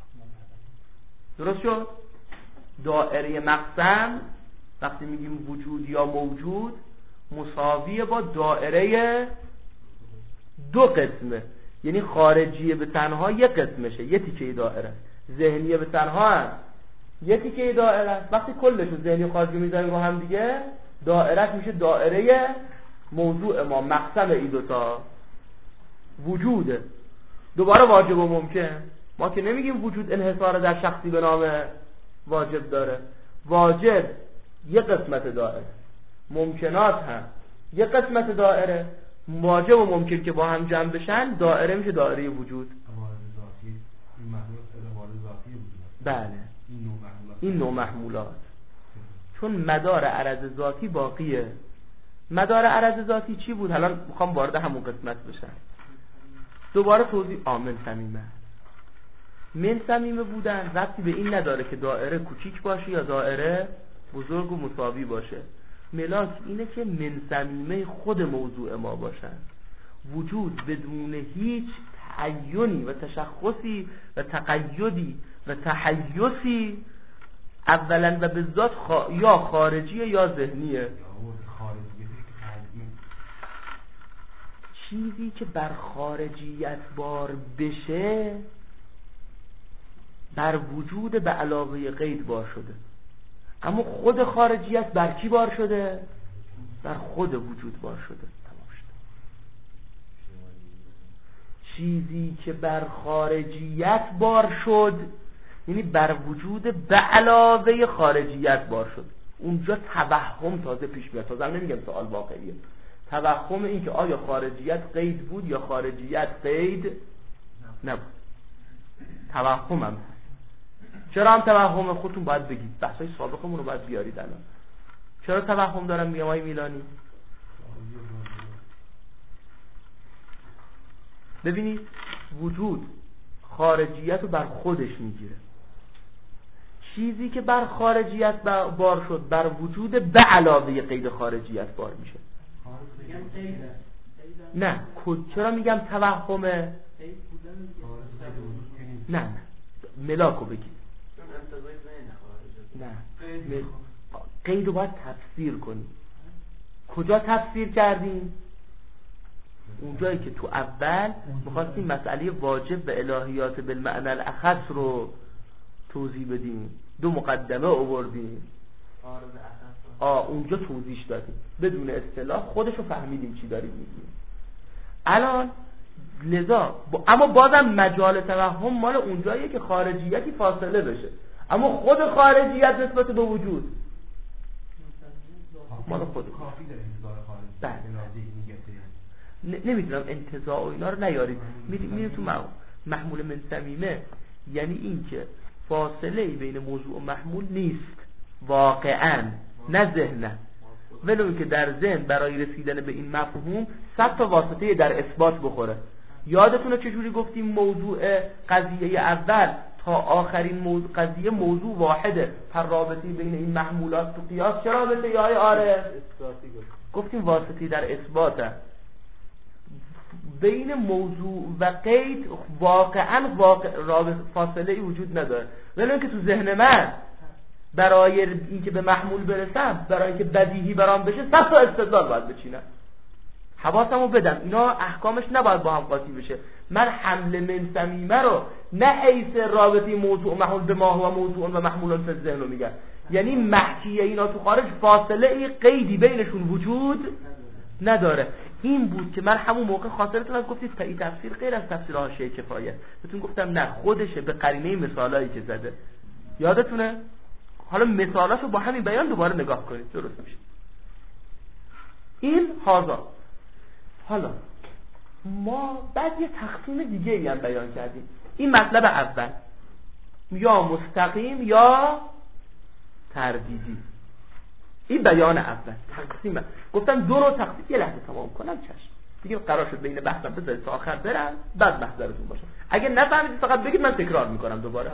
S1: درست شد؟ دائره مقسم وقتی میگیم وجود یا موجود مساویه با دائره دو قسمه، یعنی خارجیه به تنها یک قسمشه، یه تیکه دائره. ذهنیه به تنها هست یه تیکه دائره. وقتی کلشو ذهنی و خارجی میذاریم با هم دیگه دائره میشه دائره موضوع ما، مقسم ای دوتا وجوده. دوباره واجب و ممکن. ما که نمیگیم وجود انحصار در شخصی به نام واجب داره. واجب یه قسمت دائره، ممکنات هم یه قسمت دائره. واجب و ممکن که با هم جمع بشن دائره میشه دائره وجود. بله این نوع محمولات چون مدار عرض ذاتی باقیه، مدار عرض ذاتی چی بود؟ الان میخوام وارد همون قسمت بشم. دوباره توضیح. آمن صمیمه من صمیمه بودن ربطی به این نداره که دایره کوچیک باشه یا دایره بزرگ و مساوی باشه. ملاک اینه که من صمیمه خود موضوع ما باشن، وجود بدون هیچ تعینی و تشخصی و تقیدی و تحیزی اولا و به ذات خوا... یا خارجیه یا ذهنیه. چیزی که بر خارجیت بار بشه بر وجود به علاوه قید بار شده، اما خود خارجیت بر کی بار شده؟ بر خود وجود بار شده. تمام شده. چیزی که بر خارجیت بار شد یعنی بر وجود به علاوه خارجیت بار شد. اونجا توهم تازه پیش میاد. تازه نمیگم سوال واقعیه. توهم این که آیا خارجیت قید بود یا خارجیت قید نبود. توهم هم هست. چرا هم توهم؟ خودتون باید بگید. بحثای سابقمون رو باید بیارید الان. چرا توهم دارم میگم آقای میلانی؟ ببینید وجود خارجیت رو بر خودش میگیره. چیزی که بر خارجیت بار شد بر وجود به علاوه قید خارجیت بار میشه. نه چرا میگم توهمه؟ نه نه ملاکو بگید. نه قید رو باید تفسیر کنیم. کجا تفسیر کردیم؟ اونجایی که تو اول میخواستیم مسئله واجب و الهیات بالمعنی الاخص رو توضیح بدیم، دو مقدمه آوردیم. آه اونجا توضیح دادیم بدون اصطلاح، خودشو فهمیدیم چی داریم میگیم. الان لذا با... اما بازم مجال توهم مال اونجاییه که خارجیتی فاصله بشه، اما خود خارجیت نسبت به وجود مال خود
S3: کافی داره انتظار خارجی.
S1: ن... نمیدونم انتزاع و اینا رو نیارید. میدونید تو محمول من صمیمه یعنی این که فاصله بین موضوع و محمول نیست واقعا، نه ذهن، ولو که در ذهن برای رسیدن به این مفهوم صد تا واسطه در اثبات بخوره. یادتونه چجوری گفتیم موضوع قضیه اول تا آخرین موضوع قضیه موضوع واحده، پر رابطه بین این محمولات تو قیاس چه رابطه یا آره گفتیم واسطه در اثباته. بین موضوع و قید واقعا واقع رابطه فاصله ای وجود نداره، ولی اینکه تو ذهن من برای اینکه به محمول برسم، برای اینکه بدیهی برام بشه صد تا استدلال باید بچینم. حواسمو بدم اینا احکامش نباید با هم قاطی بشه. من حمل من صمیمه رو نه حیث رابطه موضوع و محمول به ما و موضوع و محمول فی الذهن رو میگم، یعنی محکیه اینا تو خارج فاصله ای قیدی بینشون وجود نداره. این بود که من همون موقع خاطرتون از گفتید تا این تفسیر غیر از تفسیر حاشیه کفایه بهتون گفتم نه خودشه به قرینه مثالایی که زده. یادتونه؟ حالا مثالاشو با همین بیان دوباره نگاه کنید درست میشه. این هازا. حالا ما بعد یه تقسیم دیگه ای هم بیان کردیم. این مطلب اول یا مستقیم یا تردیدی. این بیان اول تقسیم. گفتم دو رو تقسیم یه لحظه تمام کنم چشم. دیگه قرار شد بین بحثم بذارید تا آخر برم بعد محضرتون باشم. اگه نفهمیدید فقط بگید من تکرار میکنم دوباره.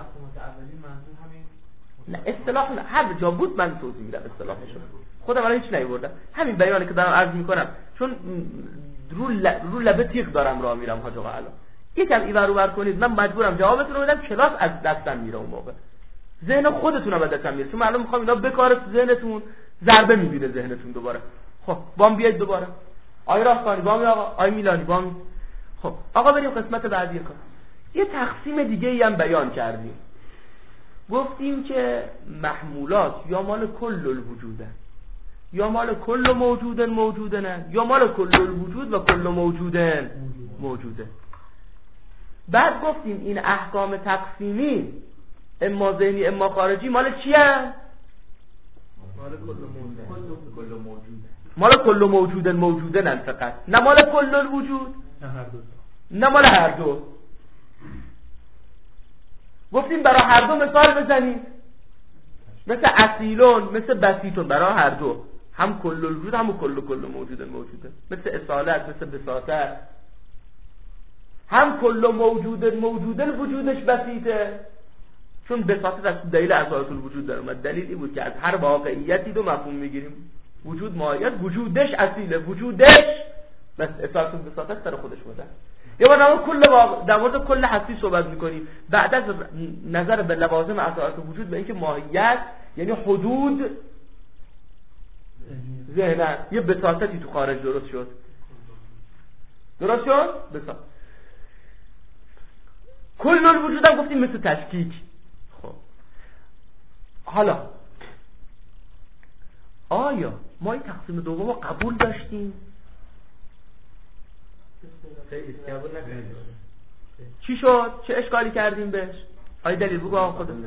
S1: نه اصطلاح نه، هر جا بود من توضیح میدم اصطلاحشو. خودم الان هیچ نیوردم. همین بیانی که دارم عرض میکنم چون رو ل... رو لبه تیغ دارم راه میرم حاج آقا. الان یکم ایور اون ور کنید من مجبورم جوابتون رو بدم، کلاس از دستم میره اون موقع. ذهن خودتون رو از دستم میره چون من الان میخوام اینا بکاره تو ذهنتون، ضربه میبینه ذهنتون دوباره. خب بام بیاید دوباره. آی راستانی بام آقا، آی میلانی بام. خب آقا بریم قسمت بعدی کار. یه تقسیم دیگه ای هم بیان کردیم. گفتیم که محمولات یا مال کل الوجوده یا مال کل موجودن موجودن یا مال کل الوجود و کل موجودن موجوده. بعد گفتیم این احکام تقسیمی اما ذهنی اما خارجی مال چیه؟
S4: مال کل موجوده.
S1: مال کل موجودن موجودن فقط، نه مال کل الوجود،
S5: نه هر دو،
S1: نه مال هر دو. گفتیم برای هر دو مثال بزنید، مثل اصیلون مثل بسیطون، برای هر دو هم کل الوجود هم کل کل موجود موجوده، مثل اصالت، مثل بساطت. هم کل موجود موجوده وجودش بسیطه، چون بساطت از دلیل اساس الوجود در اومد. دلیلی بود که از هر واقعیتی دو مفهوم میگیریم، وجود ماهیت، وجودش اصیله، وجودش بس اساس بساطت در خودش بوده. یه بار در کل واقع در مورد کل هستی صحبت میکنیم، بعد از نظر به لوازم اساس وجود به اینکه ماهیت یعنی حدود ذهن یه بساطتی تو خارج درست شد. درست شد؟ بساط. کل الوجود هم گفتیم مثل تشکیک. خب حالا آیا ما این تقسیم دوم رو قبول داشتیم؟ چی شد؟ چه اشکالی کردیم بهش؟ آیا دلیل بگو آقا خودت.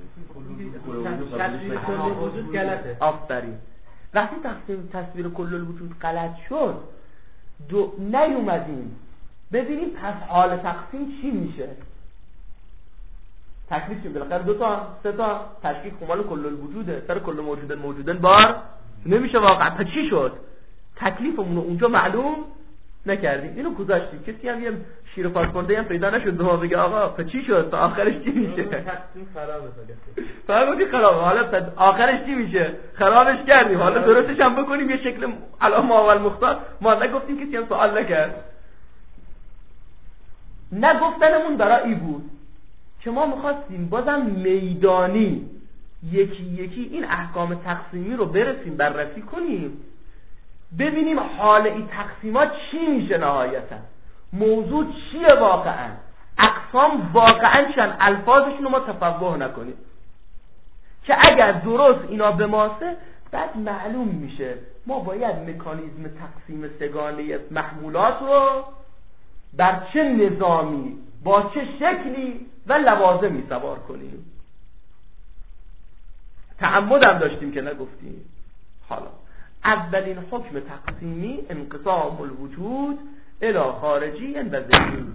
S1: آفرین. وقتی تقسیم تصویر کل الوجود غلط شد دو نیومدیم ببینیم پس حال تقسیم چی میشه. تکلیف چی؟ بالاخره دو تا سه تا تشکیک خمال کل الوجوده، سر کل موجود موجودن بار نمیشه واقعا. پس چی شد؟ تکلیفمون رو اونجا معلوم نکردیم، اینو گذاشتیم. کسی هم یه شیر پاسپورته هم پیدا نشد به ما بگه آقا پس چی شد؟ تا آخرش چی میشه؟
S4: تقسیم خرابه
S1: فهمیدی خرابه. حالا تا آخرش چی میشه؟ خرابش کردیم، حالا درستش هم بکنیم یه شکل الان ما اول مختار. ما نگفتیم، کسی هم سوال نکرد. نگفتنمون برای ای بود که ما میخواستیم بازم میدانی یکی یکی این احکام تقسیمی رو برسیم بررسی کنیم، ببینیم حال این تقسیمات چی میشه نهایتا، موضوع چیه واقعا، اقسام واقعا چند، الفاظشون رو ما تفوه نکنیم که اگر درست اینا به ماسه بعد معلوم میشه ما باید مکانیزم تقسیم سگانه محمولات رو بر چه نظامی با چه شکلی و لوازمی سوار کنیم. تعمدم داشتیم که نگفتیم. حالا اولین حکم تقسیمی انقسام الوجود الی خارجی و ذهنی.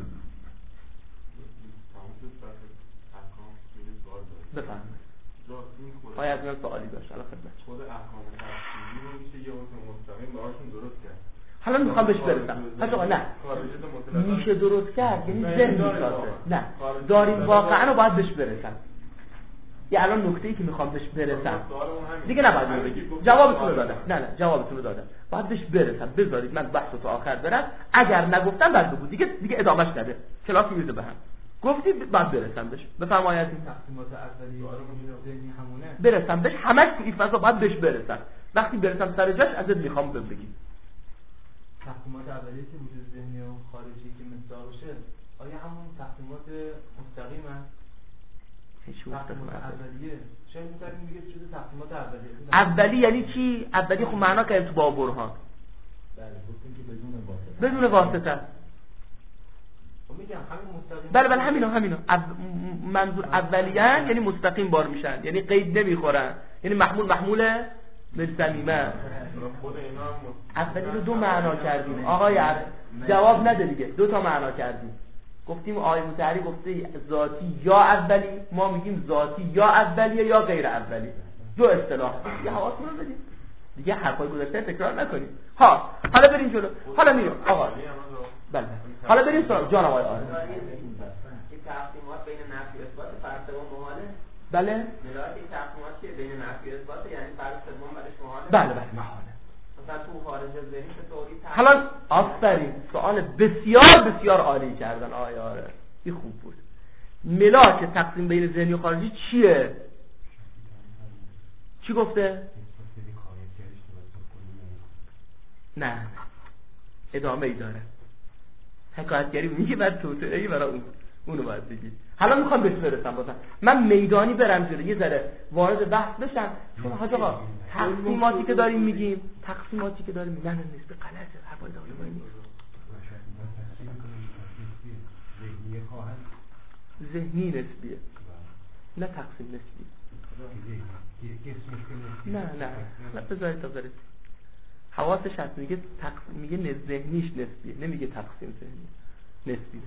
S1: بفرمایید. آیا از من سوالی داشت؟ حالا خدمت
S3: خود احکام تقسیمی رو میشه یه حکم مستقیم براشون درست کرد.
S1: حالا میخوام بهش برسم. حالا نه میشه درست کرد یعنی ذهن میسازه. نه داریم واقعا رو باید بهش برسم. یه الان نکته‌ای که میخوام بهش برسم دیگه نباید اینو بگید. جوابتون رو دادم. نه نه جوابتون رو دادم. باید بهش برسم. بذارید من بحث رو تا آخر برم. اگر نگفتم بعد بگو. دیگه دیگه ادامهش نده. کلاس میریزه به هم. گفتی بعد برسم بهش. بفرمایید. این
S2: تقسیمات اولیه ذهنی همونه.
S1: برسم بهش، همش تو این فضا باید بهش برسم. وقتی برسم سر جاش ازت میخوام بگی.
S2: تقسیمات اولیه که وجود ذهنی و خارجی که مصداقشه آیا همون تقسیمات مستقیمه؟
S1: هیچ تقسیمات
S2: اولیه شاید می‌تونیم بگیم چیز تقسیمات اولیه.
S1: اولی یعنی چی؟ اولی خب معنا که تو با برهان.
S2: بله گفتیم که بدون واسطه.
S1: بدون واسطه.
S2: خب میگم همین مستقیم.
S1: بله بله همینا همینا. او... منظور اولیان یعنی مستقیم بار میشن، یعنی قید نمیخورن، یعنی محمول محموله بالضمیمه.
S3: خود اینا هم
S1: اولی رو دو معنا کردیم. آقای عرب جواب نده دیگه. دو تا معنا کردیم. گفتیم آقای متحری گفته ذاتی یا اولی، ما میگیم ذاتی یا اولیه یا غیر اولی. دو اصطلاح. یه حواستون رو بدید. دیگه حرفای گذشته تکرار نکنید. ها، حالا بریم جلو. حالا میریم آقا. بله. حالا بریم سراغ جان آقای آرد.
S6: این تقسیمات بین نفی و اثبات فرض سوم محاله؟
S1: بله.
S6: ملاک این تقسیمات که بین نفی و اثبات یعنی فرض سوم برش محاله؟
S1: بله بله محاله.
S6: مثلا تو خارج از ذهنی چطوری؟
S1: حالا آفرین، سوال بسیار بسیار عالی کردن آقای آرد. این خوب بود. ملاک تقسیم بین ذهنی و خارجی چیه؟ چی گفته؟ نه ادامه ای داره. حکایتگری میگه بعد توسعه ای برای اون اونو باید بگی. حالا میخوام بهش برسم بازم. من میدانی برم جلو یه ذره وارد بحث بشم. چون حاج آقا تقسیماتی که داریم میگیم تقسیماتی که داریم نه نه نیست به غلطه. حرفای داخلی نیست. ذهنی نسبیه نه تقسیم نسبی. نه نه نه بذارید تا برسیم. حواسش هست میگه تقسیم، میگه ذهنیش نسبیه نمیگه تقسیم ذهنی نسبیه.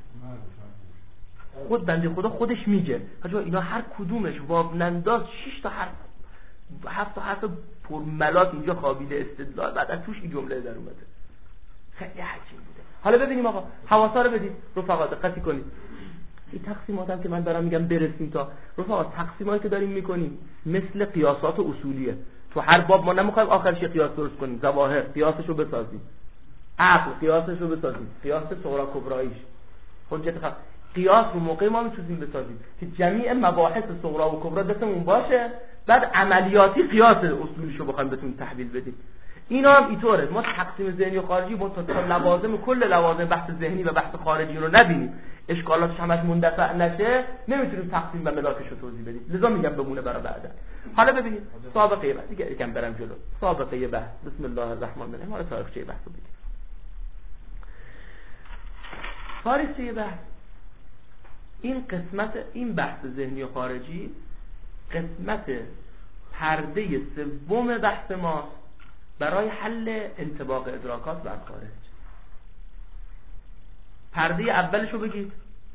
S1: خود بنده خدا خودش میگه حاجا اینا هر کدومش واو ننداز شش تا حرف هفت تا حرف پرملاک اینجا قابل استدلال، بعد از توش این جمله در اومده. خیلی حکیم بوده. حالا ببینیم آقا حواسا رو بدید رفقا، دقتی کنید. این تقسیماتم که من دارم میگم برسیم تا رفقا، تقسیماتی که داریم میکنیم مثل قیاسات اصولیه. تو هر باب ما نمیخوایم آخرش قیاس درست کنیم، ظواهر قیاسشو بسازیم، عقل قیاسشو بسازیم، قیاس صغرا کبراییش حجت خط قیاس رو موقع ما میتونیم بسازیم که جمیع مباحث صغرا و کبرا دستمون باشه، بعد عملیاتی قیاس اصولیشو بخوایم بتونیم تحویل بدیم. اینا هم اینطوره. ما تقسیم ذهنی و خارجی با تا لوازم کل لوازم بحث ذهنی و بحث خارجی رو نبینیم، اشکالاتش همش مندفع نشه، نمیتونیم تقسیم و ملاکش رو توضیح بدیم. لذا میگم بمونه برای بعدا. حالا ببینید سابقه بحث دیگه، یکم برم جلو. سابقه بحث، بسم الله الرحمن الرحیم. حالا تاریخچه بحث رو بگیم. تاریخچه بحث این قسمت، این بحث ذهنی و خارجی قسمت پرده سوم بحث ما برای حل انطباق ادراکات بر خارج. پرده اولشو بگید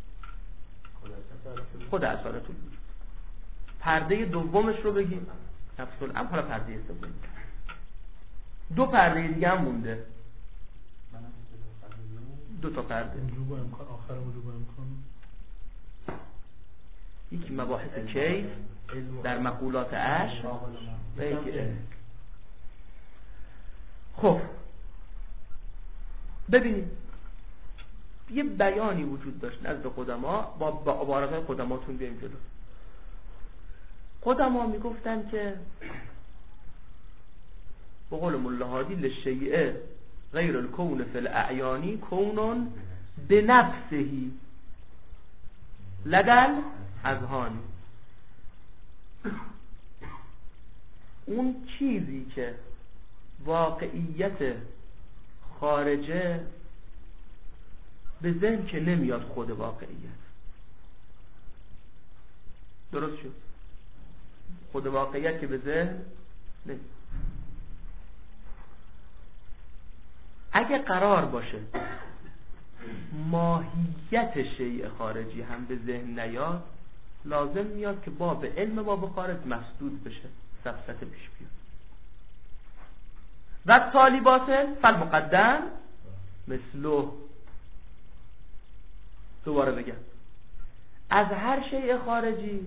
S1: خود اصالت الوجود، پرده دومش رو بگید نفس الامر، حالا پرده سوم. دو پرده دیگه هم مونده، دو تا پرده.
S5: وجوب و امکان، آخر وجوب و امکان.
S1: یکی مباحث کیف در مقولات عش و یکی خب ببینید یه بیانی وجود داشت نزد قدما، با با عبارات قدماتون بیایم جلو. قدما میگفتن که به قول ملا هادی للشیء غیر الکون فی الاعیانی کون بنفسه لدل اذهان. اون چیزی که واقعیت خارجه به ذهن که نمیاد خود واقعیت. درست شد؟ خود واقعیت که به ذهن نمیاد. اگه قرار باشه ماهیت شیء خارجی هم به ذهن نیاد، لازم میاد که باب علم باب خارج مسدود بشه، سفسطه پیش بیاد. و تالی باطل فالمقدم مثلو. دوباره بگم از هر شیء خارجی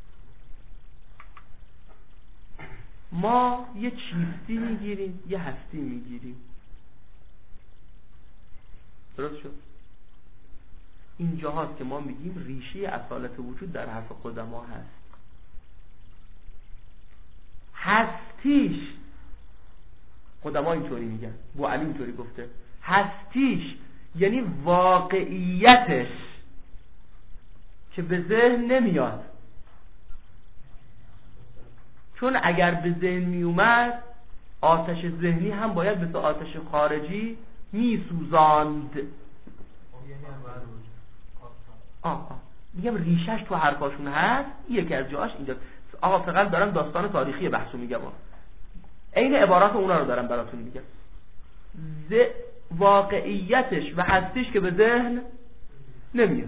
S1: ما یه چیستی میگیریم، یه هستی میگیریم. درست شد؟ اینجا هاست که ما میگیم ریشه اصالت وجود در حرف قدما هست. هستیش قدما اینطوری میگن، بو علی اینطوری گفته، هستیش یعنی واقعیتش که به ذهن نمیاد. چون اگر به ذهن میومد آتش ذهنی هم باید مثل آتش خارجی میسوزاند. آه آه میگم ریشش تو حرفاشون هست. یکی از جاش اینجا. آقا فقط دارم داستان تاریخی بحثو میگم، عین عبارات اونا رو دارم براتون میگم. ز واقعیتش و هستیش که به ذهن نمیاد.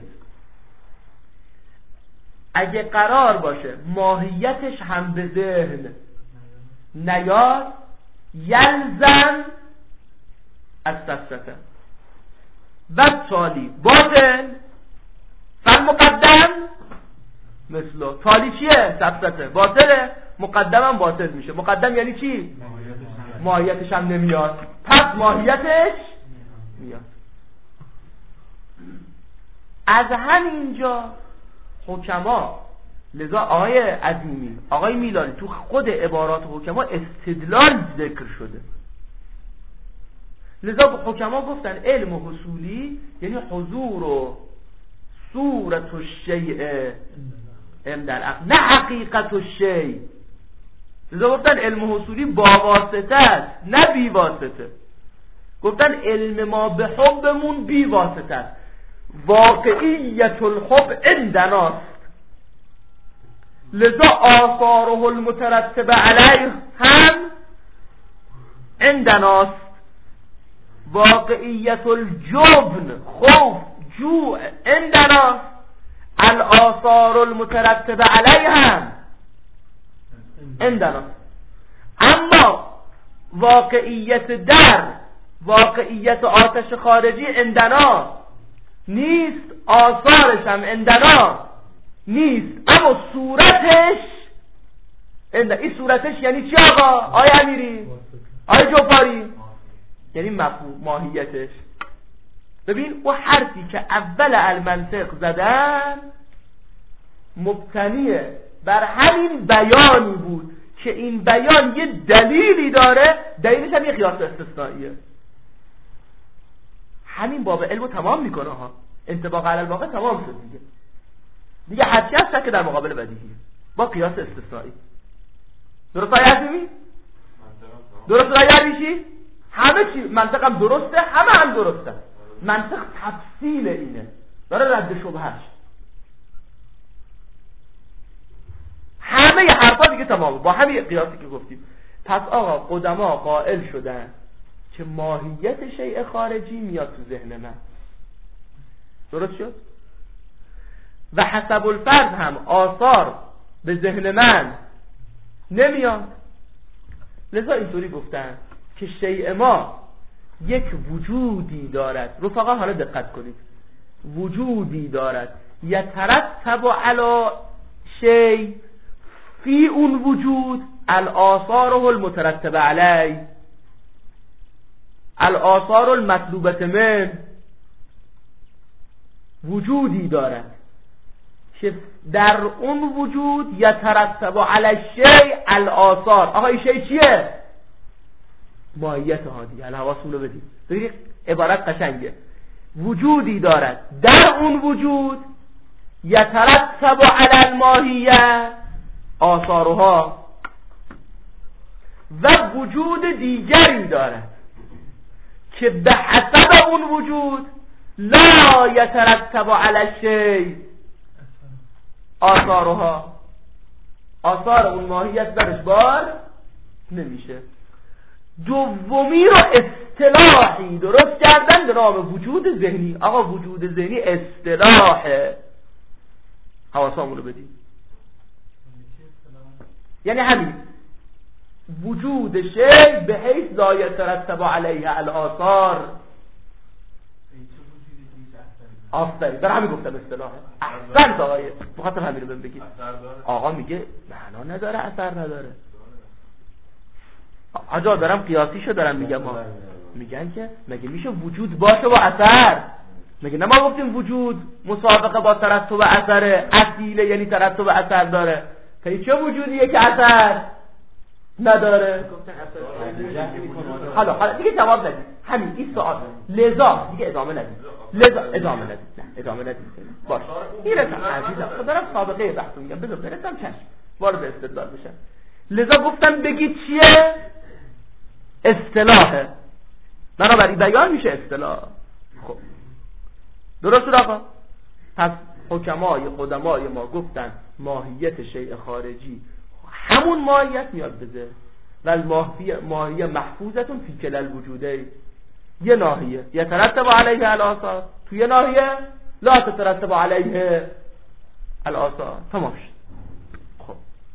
S1: اگه قرار باشه ماهیتش هم به ذهن نیاد، یلزم از سفسطه و تالی باطل فالمقدم مثلا. تالی چیه؟ سفسطه. باطله، مقدمم باطل میشه. مقدم یعنی چی؟ ماهیتش هم نمیاد، پس ماهیتش میاد. از همینجا حکما، لذا آقای عظیمی، آقای میلانی تو خود عبارات حکما استدلال ذکر شده. لذا به حکما گفتن علم و حصولی یعنی حضور و صورت الشیء عند العقل، نه حقیقت الشیء. لذا گفتن علم و حصولی با واسطه است نه بی واسطه. گفتن علم ما به حبمون بی واسطه است، واقعیت الحب عندناست. لذا آثاره المترتبه علیه هم عندناست. واقعیت الجبن، خوف، جوع عندنا، الآثار المترتبه علیه هم عندنا. اما واقعیت در واقعیت آتش خارجی عندنا نیست، آثارش هم عندنا نیست، اما صورتش عند این صورتش یعنی چی آقا؟ آیا امیری؟ آیا جوفاری؟ یعنی مفهوم ماهیتش. ببین اون حرفی که اول المنطق زدن مبتنیه بر همین بیانی بود که این بیان یه دلیلی داره، دلیلش هم یه قیاس استثنائیه. همین باب علمو تمام میکنه ها، انطباق علی الواقع تمام شد دیگه. دیگه حدی هست که در مقابل بدیهی با قیاس استثنایی. درست آیه هستیمی؟ درست آیه میشی؟ همه چی منطق هم درسته، همه هم درسته. منطق تفصیل اینه، داره رد شبهش. همه ی حرفا دیگه تمامه با همین قیاسی که گفتیم. پس آقا قدما قائل شدن که ماهیت شیء خارجی میاد تو ذهن من. درست شد؟ و حسب الفرض هم آثار به ذهن من نمیاد. لذا اینطوری گفتن که شیء ما یک وجودی دارد. رفقا حالا دقت کنید، وجودی دارد یترتب علی شیء، فی اون وجود الآثار المترتبه علی، الآثار المطلوبه من، وجودی دارد که در اون وجود یترتب علی الشیء الآثار. آقا این شیء چیه؟ ماهیت ها دیگه. الحواستون رو بدید، ببینید عبارت قشنگه. وجودی دارد در اون وجود یترتب علی الماهیه آثارها، و وجود دیگری دارد که به حسب اون وجود لا یترتب علی الشیء آثارها، آثار اون ماهیت درش بار نمیشه. دومی رو اصطلاحی درست کردن به نام وجود ذهنی. آقا وجود ذهنی اصطلاحه، حواسامون رو بدیم. یعنی همین وجود شیء به حیث لا یترتب علیه الآثار. آفرین، در همین گفتم اصطلاحه. احسنت آقای بخاطر همین رو بهم بگید. آقا میگه معنا نداره، اثر نداره. آجا دارم قیاسیشو دارم میگم. ما میگن که مگه میشه وجود باشه با اثر؟ مگه نه ما گفتیم وجود مسابقه با ترتب اثره، اصیله یعنی ترتب اثر داره. که چه وجودیه که اثر نداره؟ حالا حالا دیگه جواب ندید. همین این سوال. لذا دیگه ادامه ندید. لذا ادامه ندید. نه ادامه ندید. باش. میرسم عزیزم. خب دارم سابقه بحثو میگم. بذار برسم چشم. وارد استدلال بشم. لذا گفتم بگید چیه؟ اصطلاحه. بنابراین بیان میشه اصطلاح. خب درست آقا؟ پس حکمای قدمای ما گفتن ماهیت شیء خارجی همون ماهیت میاد بده و الماهیه محفوظتون فی کل الوجوده. یه ناحیه یترتب علیه الآثار، تو یه ناحیه لا تترتب علیه الآثار. تمام شد. خب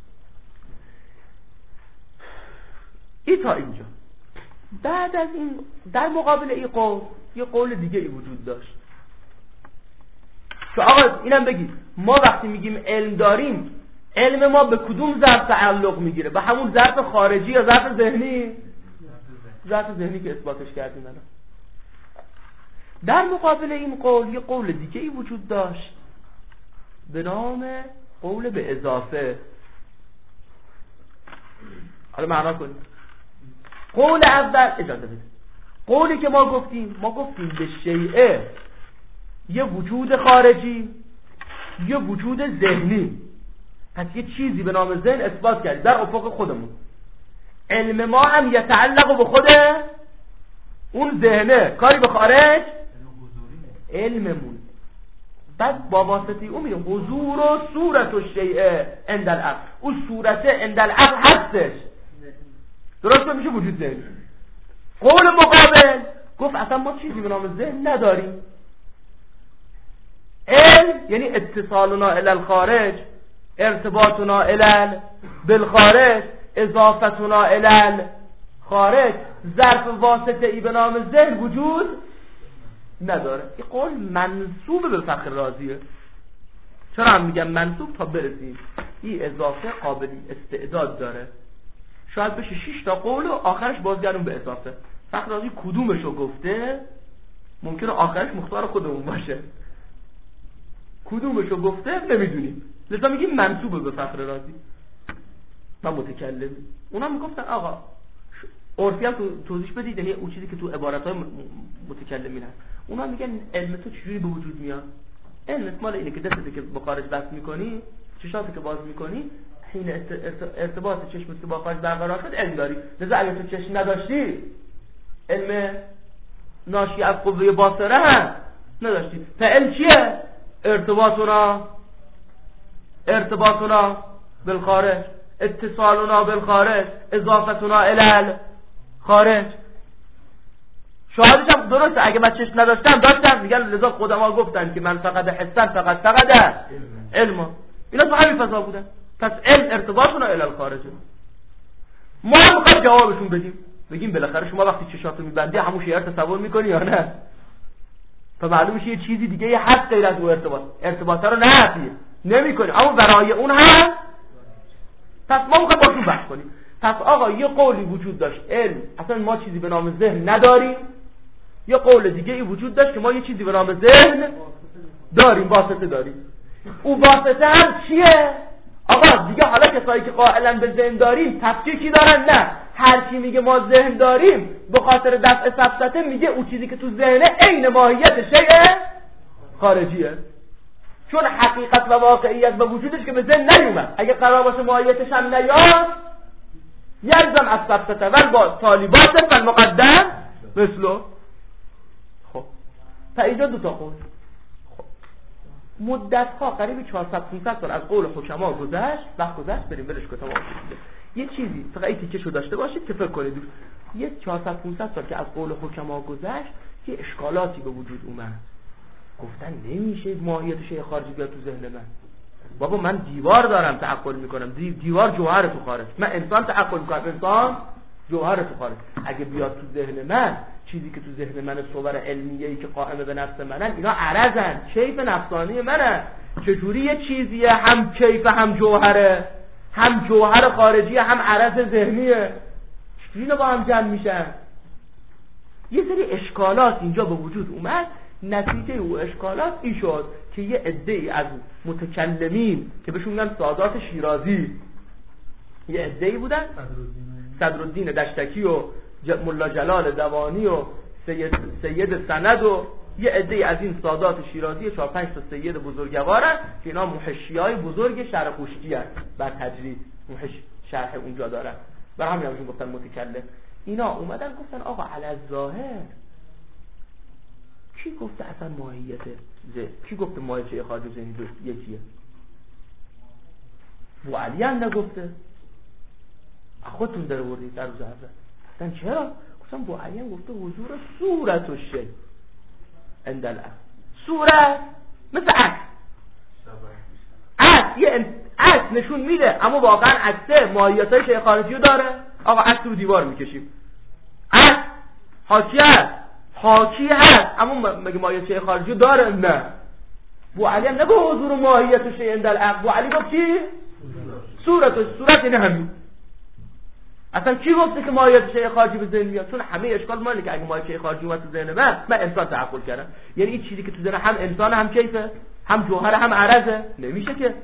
S1: این تا اینجا. بعد از این در مقابل این قول یه قول دیگه ای وجود داشت که آقا اینم بگید ما وقتی میگیم علم داریم، علم ما به کدوم ظرف تعلق میگیره؟ به همون ظرف خارجی یا ظرف ذهنی؟ ظرف ذهنی که اثباتش کردیم الان. در مقابل این قول یه قول دیگه ای وجود داشت به نام قول به اضافه. حالا معنا کنیم. قول اول اجازه بده. قولی که ما گفتیم، ما گفتیم به شیء یه وجود خارجی یه وجود ذهنی، پس یه چیزی به نام ذهن اثبات کردیم در افق خودمون. علم ما هم یتعلق به خود اون ذهنه، کاری به خارج علممون. بعد با واسطه اون میگم حضور و صورت و شیء عند العقل، اون صورت عند العقل هستش، درست میشه وجود ذهنی. قول مقابل گفت اصلا ما چیزی به نام ذهن نداریم. علم یعنی اتصالنا الی الخارج، ارتباطنا الی بالخارج، اضافتنا الال خارج ظرف واسطه ای به نام ذهن وجود نداره. این قول منسوب به فخر رازیه. چرا هم میگم منسوب؟ تا برسیم این اضافه قابلی استعداد داره، شاید بشه شش تا قول و آخرش بازگردون به اضافه. فخر رازی کدومشو گفته ممکنه آخرش مختار خودمون باشه، کدومشو گفته نمیدونیم، لذا میگیم منسوبه به فخر رازی و متکلم. اونا میگفتن آقا عرفی هم توضیح بدید، یعنی اون چیزی که تو عبارت‌های متکلمین هست. اونا میگن علم تو چجوری به وجود میاد؟ علم مال اینه که دستی که با خارج بست میکنی، چشاتی که باز میکنی، حین ارتباط چشمت که با خارج برقرار شد علم داری. لذا اگه تو چشم نداشتی علم ناشی از قوه باصره هم نداشتی. فعل چیه؟ ارتباطنا ارتباطنا بالخارج، اتصالنا بالخارج، اضافتنا الال خارج. شاهدش هم درسته، اگه من چشم نداشتم داشتم، میگن لذا قدما گفتن که من فقط حسن فقط فقط علم. اینا تو همین فضا بودن. پس علم ارتباطنا الال خارجه. ما هم میخوایم جوابشون بدیم، بگیم بالاخره شما وقتی چشاتو میبندی همون شیعه تصور میکنی یا نه؟ تا معلوم میشه یه چیزی دیگه یه هست غیر از اون ارتباط، ارتباطه رو نفی نمیکنی اما برای اون هست. پس ما میخوایم باشون بحث کنیم. پس آقا یه قولی وجود داشت علم اصلا ما چیزی به نام ذهن نداریم، یه قول دیگه ای وجود داشت که ما یه چیزی به نام ذهن داریم، واسطه داریم. اون واسطه هم چیه؟ آقا دیگه حالا کسایی که قائلن به ذهن داریم تفسیر کی دارن؟ نه، هر کی میگه ما ذهن داریم به خاطر دفع سفسطه میگه اون چیزی که تو ذهنه عین ماهیت شیء خارجیه، چون حقیقت و واقعیت به وجودش که به ذهن نیومد. اگه قرار باشه ماهیتش هم نیاد یلزم از سفسطه ول با طالبات فالمقدم مثلو. خب تا اینجا دو تا قول. خب مدت ها قریب چهارصد پانصد سال از قول حکما گذشت، وقت گذشت، بریم برش کتاب آموزش. یه چیزی فقط این تیکشو داشته باشید که فکر کنید یه چهارصد پانصد سال که از قول حکما گذشت یه اشکالاتی به وجود اومد. گفتن نمیشه ماهیت شیء خارجی بیاد تو ذهن من. بابا من دیوار دارم تعقل میکنم، دیوار جوهر تو خارج، من انسان تعقل میکنم، انسان جوهر تو خارج. اگه بیاد تو ذهن من چیزی که تو ذهن من صور علمیه‌ای که قائم به نفس منن، اینا عرضن، کیف نفسانی منن. چجوری یه چیزیه هم کیف هم جوهره، هم جوهر خارجی هم عرض ذهنیه، چجوری اینا با هم جمع میشن؟ یه سری اشکالات اینجا به وجود اومد. نتیجه او اشکالات این شد که یه عده‌ای از متکلمین که بهشون میگن سادات شیرازی، یه عده‌ای بودن، صدرالدین دشتکی و ملا جلال دوانی و سید, سید سند و یه عده‌ای از این سادات شیرازی، چهار پنج تا سید بزرگوارن که اینا محشیای بزرگ شرح خوشتی هست، بر تجرید محش شرح اونجا دارن، برای همین همشون گفتن متکلم. اینا اومدن گفتن آقا علی الظاهر کی گفته اصلا ماهیت ذهن؟ کی گفته ماهیت شیء خارجی ذهنی یکیه؟ بو علی هم نگفته، خودتون در آوردید در روز حضرت. اصلا چرا؟ گفتم بو علی هم گفته حضور صورت و شیء عند العقل. صورت مثل عکس، عکس یه عکس نشون میده اما واقعا عکس ماهیتای شیء خارجی رو داره. آقا عکس رو دیوار میکشیم، عکس حاکی هست، حاکی هست اما مگه ماهیت شیء خارجی داره؟ نه. بو علی هم نگو حضور ماهیت شیء عند العقل، بو علی گفت چی؟ صورت. صورت یعنی همین. اصلا کی گفته که ماهیت شیء خارجی به ذهن میاد؟ چون همه اشکال ماله که اگه ماهیت شیء خارجی اومد تو ذهن من، من انسان تعقل کردم، یعنی این چیزی که تو ذهن هم انسان هم کیفه، هم جوهر هم عرضه، نمیشه که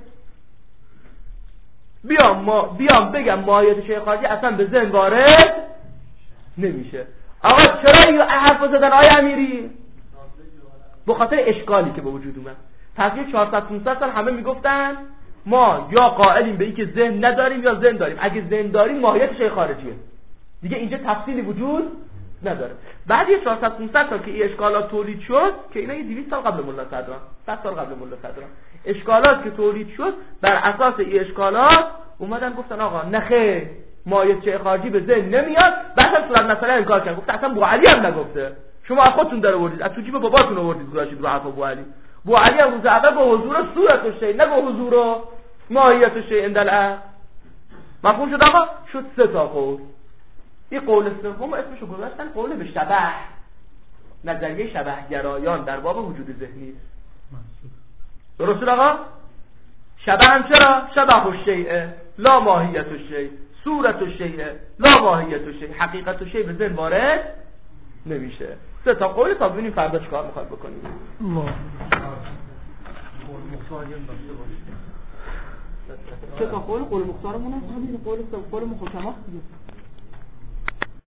S1: بیام ما بیام بگم ماهیت شیء خارجی اصلا به ذهن وارد نمیشه. آقا چرا این حرف زدن آقای امیری؟ به خاطر اشکالی که به وجود اومد. پس یه چهارصد پانصد سال همه میگفتن ما یا قائلیم به این که ذهن نداریم یا ذهن داریم. اگه ذهن داریم ماهیت شیء خارجیه، دیگه اینجا تفصیلی وجود نداره. بعد یه چهارصد پانصد سال که این اشکالات تولید شد، که اینا یه دویست سال قبل ملا صدران، صد سال قبل ملا صدران، اشکالات که تولید شد، بر اساس این اشکالات اومدن گفتن آقا نخیر ماهیت شیء خارجی به ذهن نمیاد. بعد صورت مسئله انکار کردن، گفت اصلا بو علی هم نگفته، شما خودتون در آوردید، از تو جیب باباتون آوردید گذاشتید رو حرف بو علی. بو علی هم روز اول با حضور صورت و شیء، نه با حضور ماهیت شیء عند العقل. مفهوم شد آقا؟ شد سه تا قول. این قول سوم اسمشو گذاشتن قول به شبح، نظریه شبح گرایان در باب وجود ذهنی. درست شد آقا؟ شبح هم چرا؟ شبح الشیء لا ماهیت الشیء، صورت الشیء لا ماهیت الشیء، حقیقت الشیء به ذهن وارد نمیشه. سه تا قول تا ببینیم فردا چیکار میخواد بکنیم.
S5: الله
S1: سه تا قول قول مختارمونه همین قول سه قول محکمات دیگه.